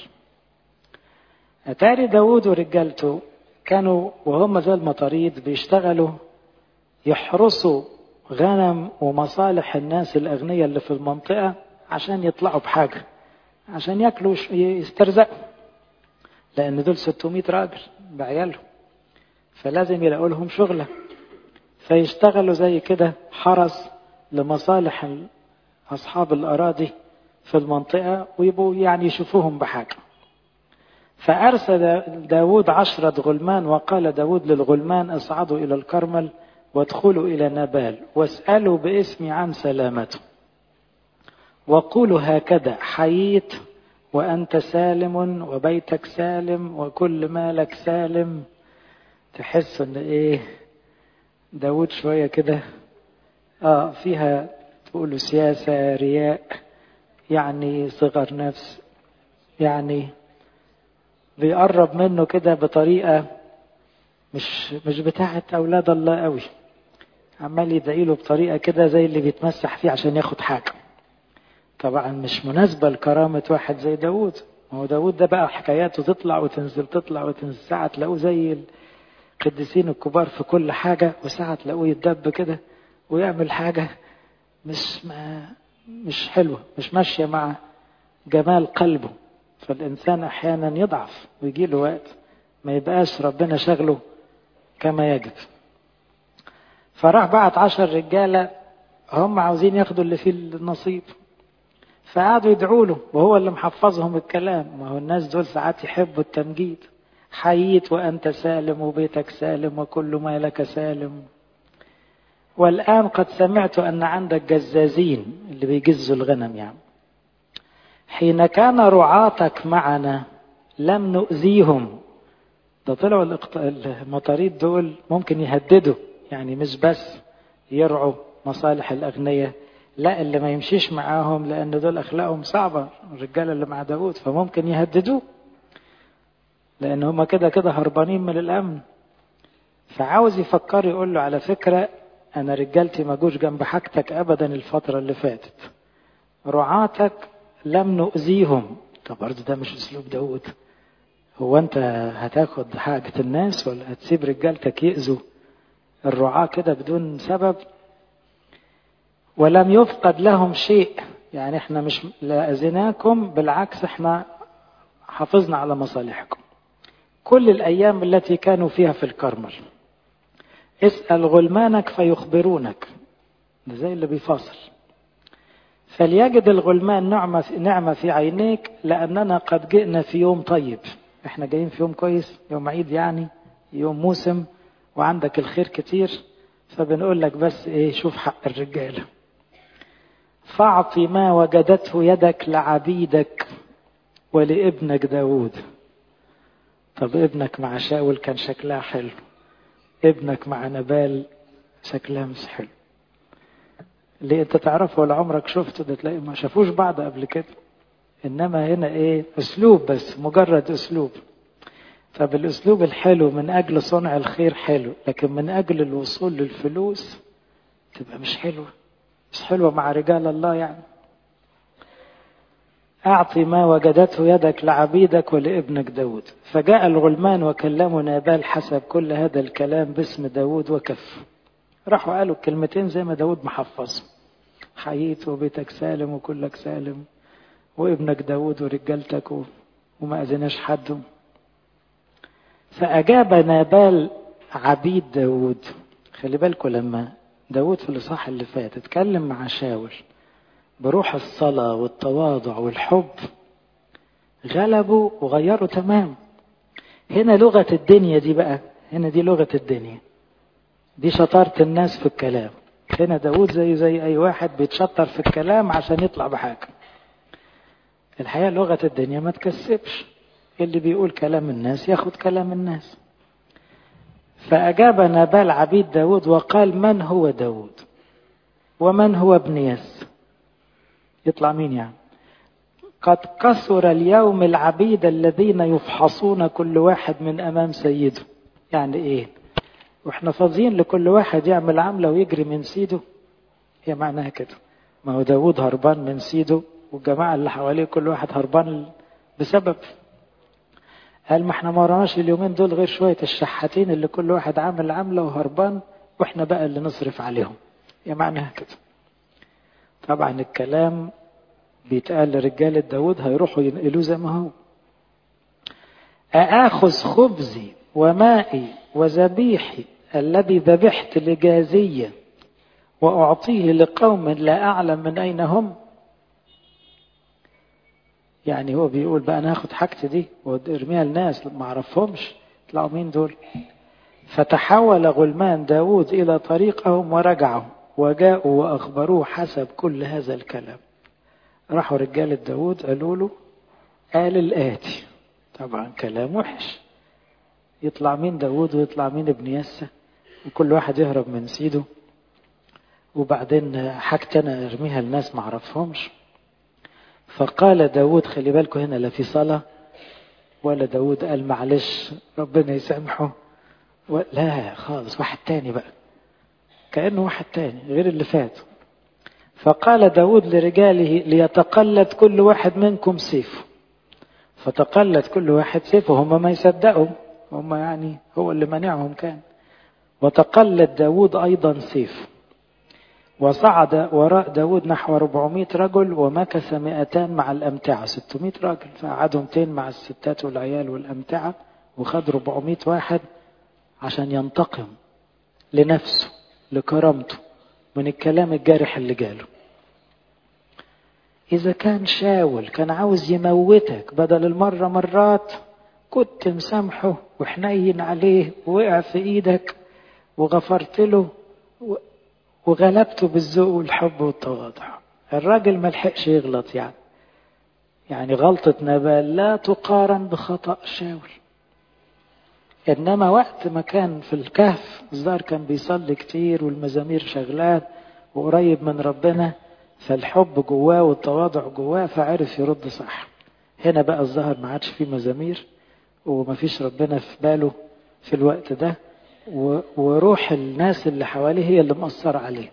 أتاري داود ورجالته كانوا وهم زي المطاريد بيشتغلوا يحرسوا غنم ومصالح الناس الأغنياء اللي في المنطقة عشان يطلعوا بحاجة، عشان يأكلوا يسترزقوا، لأن دول 600 راجل بعيالهم، فلازم يلاقوا لهم شغلة، فيشتغلوا زي كده حرس لمصالح أصحاب الأراضي في المنطقة، ويبقوا يعني يشوفوهم بحاجة. فأرسل داود 10 غلمان، وقال داود للغلمان اصعدوا إلى الكرمل وادخلوا إلى نابال واسألوا باسمي عن سلامته، وقولوا هكذا: حييت وأنت سالم وبيتك سالم وكل مالك سالم. تحس ان ايه داود شوية كده فيها تقولوا سياسة، رياء، يعني صغر نفس، يعني بيقرب منه كده بطريقة مش بتاعة أولاد الله قوي، عمال يدعيله بطريقة كده زي اللي بيتمسح فيه عشان ياخد حاجة. طبعا مش مناسبة لكرامة واحد زي داود. هو داود ده بقى حكاياته تطلع وتنزل تطلع وتنزل، ساعة تلاقوه زي القديسين الكبار في كل حاجة، وساعة تلاقوه يتدب كده ويعمل حاجة مش حلوة، مش ماشية مع جمال قلبه. فالإنسان أحيانا يضعف ويجي له وقت ما يبقاش ربنا شغله كما يجب. فراح بعت 10 رجالة هم عاوزين ياخدوا اللي فيه النصيب، فقعدوا يدعوا له وهو اللي محفظهم الكلام. ما هو الناس دول ساعات يحبوا التمجيد: حييت وأنت سالم وبيتك سالم وكل ما لك سالم، والآن قد سمعت أن عندك جزازين اللي بيجزوا الغنم، يعني حين كان رعاتك معنا لم نؤذيهم. ده طلعوا المطاريد دول ممكن يهددوا، يعني مش بس يرعوا مصالح الأغنياء، لا اللي ما يمشيش معاهم، لأن دول أخلاقهم صعبة الرجال اللي مع داود، فممكن يهددوه لأن هم كده كده هربانين من الأمن. فعاوز يفكر يقول له: على فكرة أنا رجالتي ما جوش جنب حاجتك أبدا الفترة اللي فاتت، رعاتك لم نؤذيهم. طب برضه ده مش أسلوب داود. هو أنت هتاخد حاجة الناس ولا هتسيب رجالتك يأذوا الرعاة كده بدون سبب؟ ولم يفقد لهم شيء، يعني احنا مش لا أذيناكم، بالعكس احنا حافظنا على مصالحكم كل الأيام التي كانوا فيها في الكرمل. اسأل غلمانك فيخبرونك. ده زي اللي بيفاصل: فليجد الغلمان نعمة في عينيك لأننا قد جئنا في يوم طيب. احنا جايين في يوم كويس، يوم عيد، يعني يوم موسم وعندك الخير كتير، فبنقول لك بس ايه، شوف حق الرجالة. فاعطي ما وجدته يدك لعبيدك ولابنك داود. طب ابنك مع شاول كان شكلها حلو، ابنك مع نبال شكلها مش حلو. ليه؟ انت تعرفه ولا عمرك شفته؟ ده تلاقي ما شافوش بعض قبل كده. انما هنا ايه؟ اسلوب، بس مجرد اسلوب. فبالاسلوب الحلو من اجل صنع الخير حلو، لكن من اجل الوصول للفلوس تبقى مش حلوة، مش حلوة مع رجال الله. يعني أعطي ما وجدته يدك لعبيدك ولابنك داود. فجاء الغلمان وكلموا نابال حسب كل هذا الكلام باسم داود وكف. راحوا قالوا الكلمتين زي ما داود محفظ: حييت وبيتك سالم وكلك سالم وابنك داود ورجالتك وما أذناش حد. فأجاب نابال عبيد داود. خلي بالكم لما داود في الإصحاح اللي فات اتكلم مع شاول بروح الصلاة والتواضع والحب، غلبوا وغيروا تمام. هنا لغة الدنيا دي بقى، هنا دي لغة الدنيا، دي شطارة الناس في الكلام. هنا داود زي أي واحد بيتشطر في الكلام عشان يطلع بحاجة. الحقيقة لغة الدنيا ما تكسبش، اللي بيقول كلام الناس ياخد كلام الناس. فأجاب نابال عبيد داود وقال: من هو داود ومن هو ابن يس؟ يطلع مين يعني؟ قد كثر اليوم العبيد الذين يفحصون كل واحد من أمام سيده. يعني إيه؟ وإحنا فاضيين لكل واحد يعمل عملة ويجري من سيده؟ هي معناها كده. ما هو داود هربان من سيده، والجماعة اللي حواليه كل واحد هربان بسبب. قال: ما احنا ما وراناش اليومين دول غير شوية الشحاتين اللي كل واحد عامل عملة وهربان، واحنا بقى اللي نصرف عليهم. هي معناها كده. طبعا الكلام بيتقال لرجال داود هيروحوا ينقلوه زي ما هو. أأخذ خبزي ومائي وذبيحي الذي ذبحت لجازية وأعطيه لقوم لا أعلم من أين هم؟ يعني هو بيقول بقى أنا هاخد حاجتي دي وارميها للناس ما أعرفهمش، طلعوا مين دول؟ فتحول غلمان داود إلى طريقهم ورجعوا وجاءوا وأخبروه حسب كل هذا الكلام. راحوا رجال داود قالوا له قال الآتي. طبعا كلام وحش. يطلع مين داود ويطلع مين ابن يسى، وكل واحد يهرب من سيده، وبعدين حاجتي أنا ارميها الناس ما أعرفهمش. فقال داود، خلي بالكم هنا لا في صلاة ولا داود قال معلش ربنا يسامحه، لا خالص، واحد تاني بقى، كأنه واحد تاني غير اللي فات. فقال داود لرجاله ليتقلد كل واحد منكم سيفه. فتقلد كل واحد سيفه، هم ما يصدقوا، هم يعني هو اللي منعهم كان. وتقلد داود أيضا سيفه، وصعد وراء داود نحو 400 رجل، ومكث 200 مع الأمتعة. 600 راجل، فقعدوا 200 مع الستات والعيال والأمتعة، وخد 400 واحد عشان ينتقم لنفسه لكرامته من الكلام الجارح اللي جاله. إذا كان شاول كان عاوز يموتك بدل المرة مرات، كنت مسامحه وحنين عليه ووقع في إيدك وغفرت له وغلبته بالذوق والحب والتواضع. الراجل ما لحقش يغلط يعني غلطة نابال لا تقارن بخطأ شاول. إنما وقت ما كان في الكهف الظاهر كان بيصلي كتير والمزامير شغلات وقريب من ربنا، فالحب جواه والتواضع جواه فعرف يرد صح. هنا بقى الظاهر ما عادش فيه مزامير وما فيش ربنا في باله في الوقت ده، وروح الناس اللي حواليه هي اللي مأثرة عليه.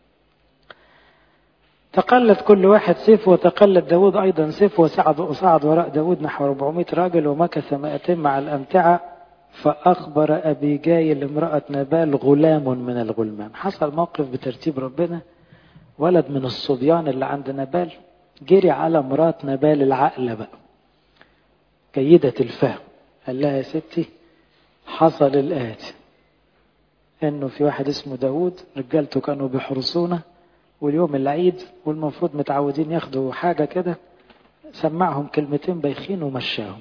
تقلد كل واحد سيف، وتقلد داود أيضا سيف، وصعد وراء داود نحو 400 راجل، ومكث 200 مع الأمتعة. فأخبر أبيجايل امرأة نابال غلام من الغلمان. حصل موقف بترتيب ربنا، ولد من الصبيان اللي عند نابال جري على مرات نابال العقلة بقى جيدة الفهم، قال لها يا ستي حصل الآتي، انه في واحد اسمه داود رجالته كانوا بيحرسونه، واليوم العيد والمفروض متعودين ياخدوا حاجة كده، سمعهم كلمتين بايخين ومشاهم.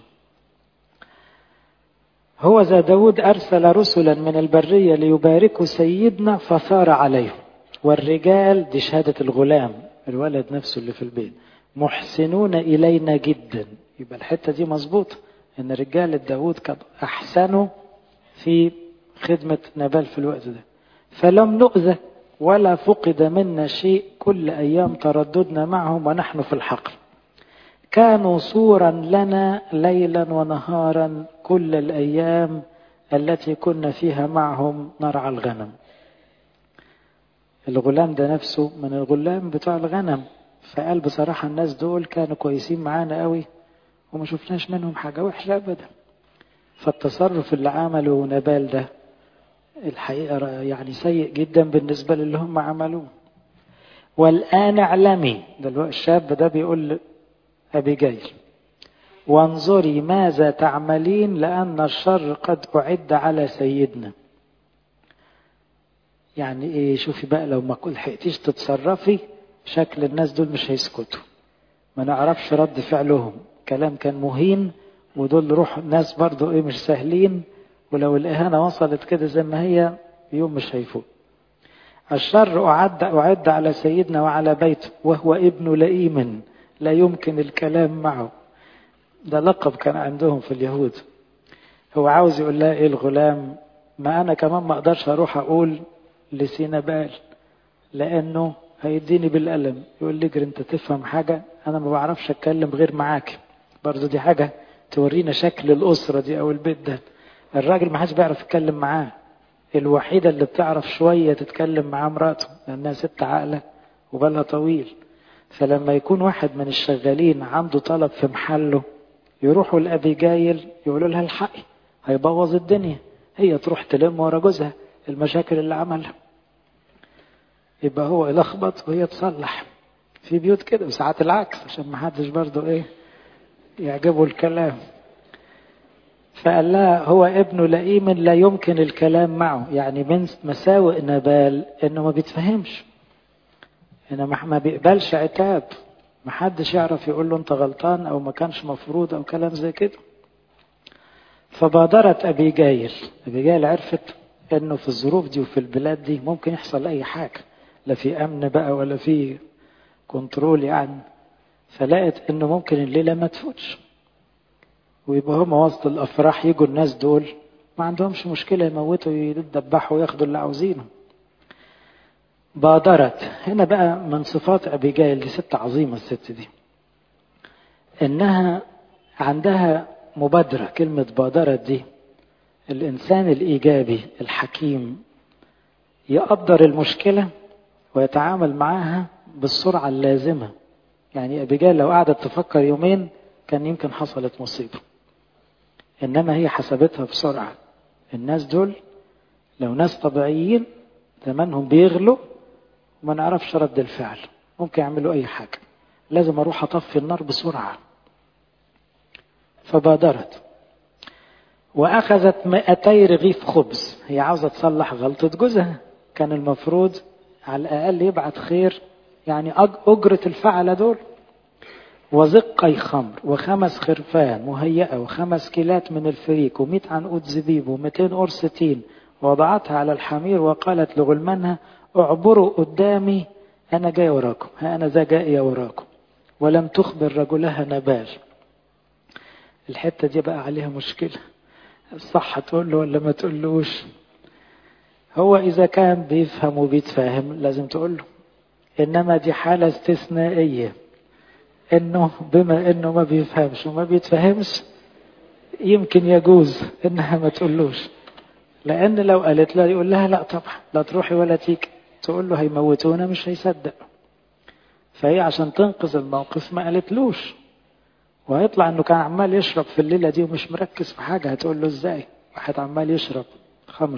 هو ذا داود أرسل رسلا من البرية ليباركوا سيدنا فثار عليهم، والرجال دي شهادة الغلام الولد نفسه اللي في البيت محسنون إلينا جدا. يبقى الحتة دي مظبوطة ان رجال داود كانوا أحسنوا في خدمة نابال في الوقت ده. فلم نؤذى ولا فقد منا شيء كل أيام ترددنا معهم ونحن في الحقل. كانوا صورا لنا ليلا ونهارا كل الأيام التي كنا فيها معهم نرعى الغنم. الغلام ده نفسه من الغلام بتوع الغنم، فقال بصراحة الناس دول كانوا كويسين معانا قوي وما شفناش منهم حاجة وحشة أبدا. فالتصرف اللي عمله نابال ده الحقيقة يعني سيء جدا بالنسبة للي هم عملوه. والآن اعلمي، ده الشاب ده بيقول أبيجايل وانظري ماذا تعملين لأن الشر قد أعد على سيدنا. يعني ايه؟ شوفي بقى لو ما كل حقتيش تتصرفي شكل الناس دول مش هيسكتوا، ما نعرفش رد فعلهم، الكلام كان مهين، ودول روح ناس برضو ايه مش سهلين، ولو الإهانة وصلت كده زي ما هي يوم مش هيفوت. الشر أعد على سيدنا وعلى بيته وهو ابن لئيم لا يمكن الكلام معه. ده لقب كان عندهم في اليهود. هو عاوز يقول لها ايه الغلام؟ ما انا كمان ما اقدرش اروح اقول لسينبال لانه هيديني بالقلم، يقول لي اجري انت تفهم حاجة، انا ما بعرفش اتكلم غير معاك. برضو دي حاجة تورينا شكل الاسرة دي او البيت ده. الراجل ما حدش بيعرف يتكلم معاه، الوحيدة اللي بتعرف شوية تتكلم معاه مراته لانها ست عاقلة وبالها طويل. فلما يكون واحد من الشغالين عنده طلب في محله يروحوا لأبيجايل يقولوا لها الحقي هيبوظ الدنيا، هي تروح تلم ورا جوزها المشاكل اللي عملها، يبقى هو يلخبط وهي تصلح. في بيوت كده، وساعات العكس عشان ما حدش برضه ايه يعجبه الكلام. فقال لها هو ابن لئيم لا يمكن الكلام معه، يعني من مساوئ نبال انه ما بيتفهمش، انه ما بيقبلش عتاب، ما حدش يعرف يقول له انت غلطان او ما كانش مفروض او كلام زي كده. فبادرت أبيجايل عرفت انه في الظروف دي وفي البلاد دي ممكن يحصل اي حاجة، لا في امن بقى ولا في كنترول يعني. فلقت انه ممكن الليلة ما تفوتش، ويبقى هم وسط الافراح يجوا الناس دول ما عندهمش مشكلة يموتوا يدبحوا وياخدوا اللي عاوزينه. بادرت هنا بقى من صفات أبيجايل، دي ست عظيمة الست دي، انها عندها مبادرة. كلمة بادرت دي الإنسان الإيجابي الحكيم يقدر المشكلة ويتعامل معها بالسرعة اللازمة. يعني أبيجايل لو قعدت تفكر يومين كان يمكن حصلت مصيبة، إنما هي حسبتها بسرعة. الناس دول لو ناس طبيعيين زمانهم بيغلوا وما نعرفش رد الفعل، ممكن يعملوا أي حاجة، لازم أروح أطفي النار بسرعة. فبادرت وأخذت 200 رغيف خبز. هي عاوزة تصلح غلطة جوزها، كان المفروض على الأقل يبعت خير، يعني أجرة الفعلة دول. وزقي خمر و5 خرفان مهيئة و5 كيلات من الفريك و100 عنقود زبيب و200 قرص تين، ووضعتها على الحمير وقالت لغلمانها اعبروا قدامي أنا جاي وراكم، ها أنا ذا جاي وراكم. ولم تخبر رجلها نبال. الحتة دي بقى عليها مشكلة، الصح تقول له ولا ما تقولوش؟ هو إذا كان بيفهم وبيتفاهم لازم تقول له، إنما دي حالة استثنائية، إنه بما إنه ما بيفهمش وما بيتفهمش يمكن يجوز إنها ما تقولوش، لأن لو قالت له يقول لها لا طبعا لا تروحي ولا تيجي، تقول له هيموتونا مش هيصدق. فهي عشان تنقذ الموقف ما قالتلوش، وهيطلع إنه كان عمال يشرب في الليلة دي ومش مركز في حاجة. هتقول له إزاي واحد عمال يشرب خمر؟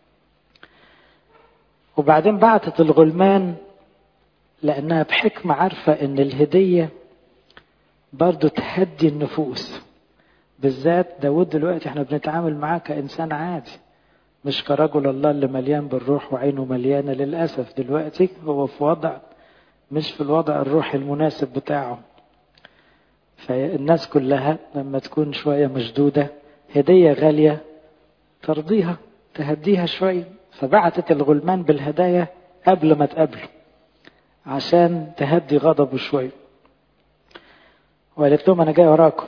وبعدين بعتت الغلمان لأنها بحكمة عارفة إن الهدية برضو تهدي النفوس. بالذات داود دلوقتي احنا بنتعامل معاه كإنسان عادي، مش كرجل الله اللي مليان بالروح وعينه مليانة. للأسف دلوقتي هو في وضع مش في الوضع الروحي المناسب بتاعه. فالناس كلها لما تكون شوية مشدودة هدية غالية ترضيها تهديها شوية، فبعتت الغلمان بالهدايا قبل ما تقابله عشان تهدي غضبه شوية. وقالت لهم أنا جاي وراكم.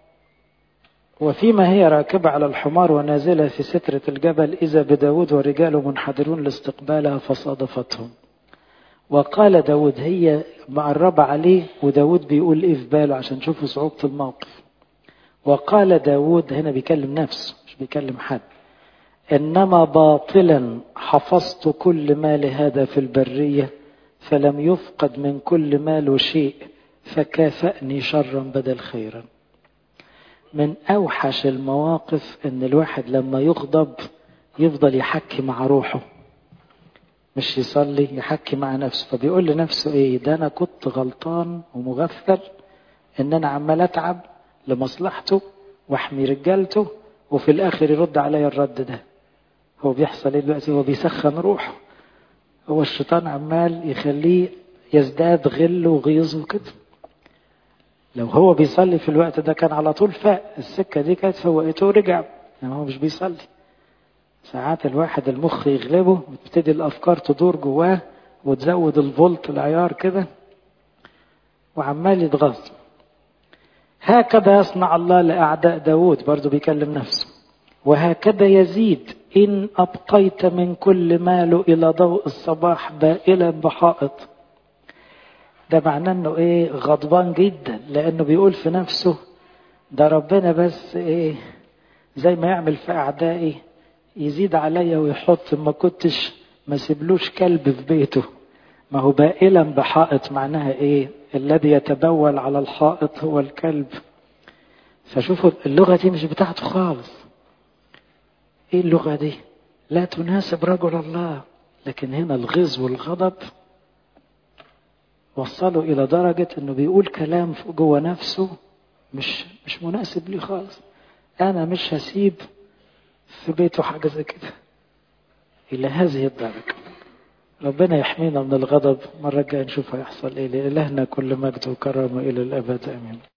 وفيما هي راكبة على الحمار ونازلة في سترة الجبل إذا بداود ورجاله منحدرون لاستقبالها فصادفتهم. وقال داود، هي مقربة عليه وداود بيقول إيه في باله عشان تشوفوا صعوبة الموقف. وقال داود، هنا بيكلم نفسه مش بيكلم حد، إنما باطلا حفظت كل مال هذا في البرية فلم يفقد من كل مال شيء فكافأني شرا بدل خيرا. من أوحش المواقف إن الواحد لما يغضب يفضل يحكي مع روحه مش يصلي، يحكي مع نفسه. فبيقول لنفسه إيه ده، أنا كنت غلطان ومغفل إن أنا عمال أتعب لمصلحته واحمي رجالته، وفي الآخر يرد عليا الرد ده. هو بيحصل إيه دلوقتي؟ هو بيسخن روحه، هو الشيطان عمال يخليه يزداد غل وغيظ وكده. لو هو بيصلي في الوقت ده كان على طول فاق، السكة دي كانت فوقته ورجع، يعني هو مش بيصلي. ساعات الواحد المخ يغلبه وتبتدي الأفكار تدور جواه وتزود الفولت العيار كده وعمال يتغذى. هكذا يصنع الله لأعداء داود، برضو بيكلم نفسه. وهكذا يزيد إن أبقيت من كل ماله إلى ضوء الصباح بائلا بحائط. ده معناه انه ايه؟ غضبان جدا، لانه بيقول في نفسه ده ربنا بس ايه زي ما يعمل في اعدائي يزيد عليا ويحط، ما كنتش ما سيبلوش كلب في بيته. ما هو بائلا بحائط معناها ايه؟ الذي يتبول على الحائط هو الكلب. فشوفوا اللغة دي مش بتاعته خالص. ايه اللغة دي؟ لا تناسب رجل الله. لكن هنا الغيظ والغضب وصلوا إلى درجة إنه بيقول كلام جوه نفسه مش مناسب لي خالص. أنا مش هسيب في بيته حاجة زي كده إلى هذه الدرجة. ربنا يحمينا من الغضب. مرة جاية نشوف هيحصل إيه. لإلهنا كل مجد وكرامة إلى الأبد آمين.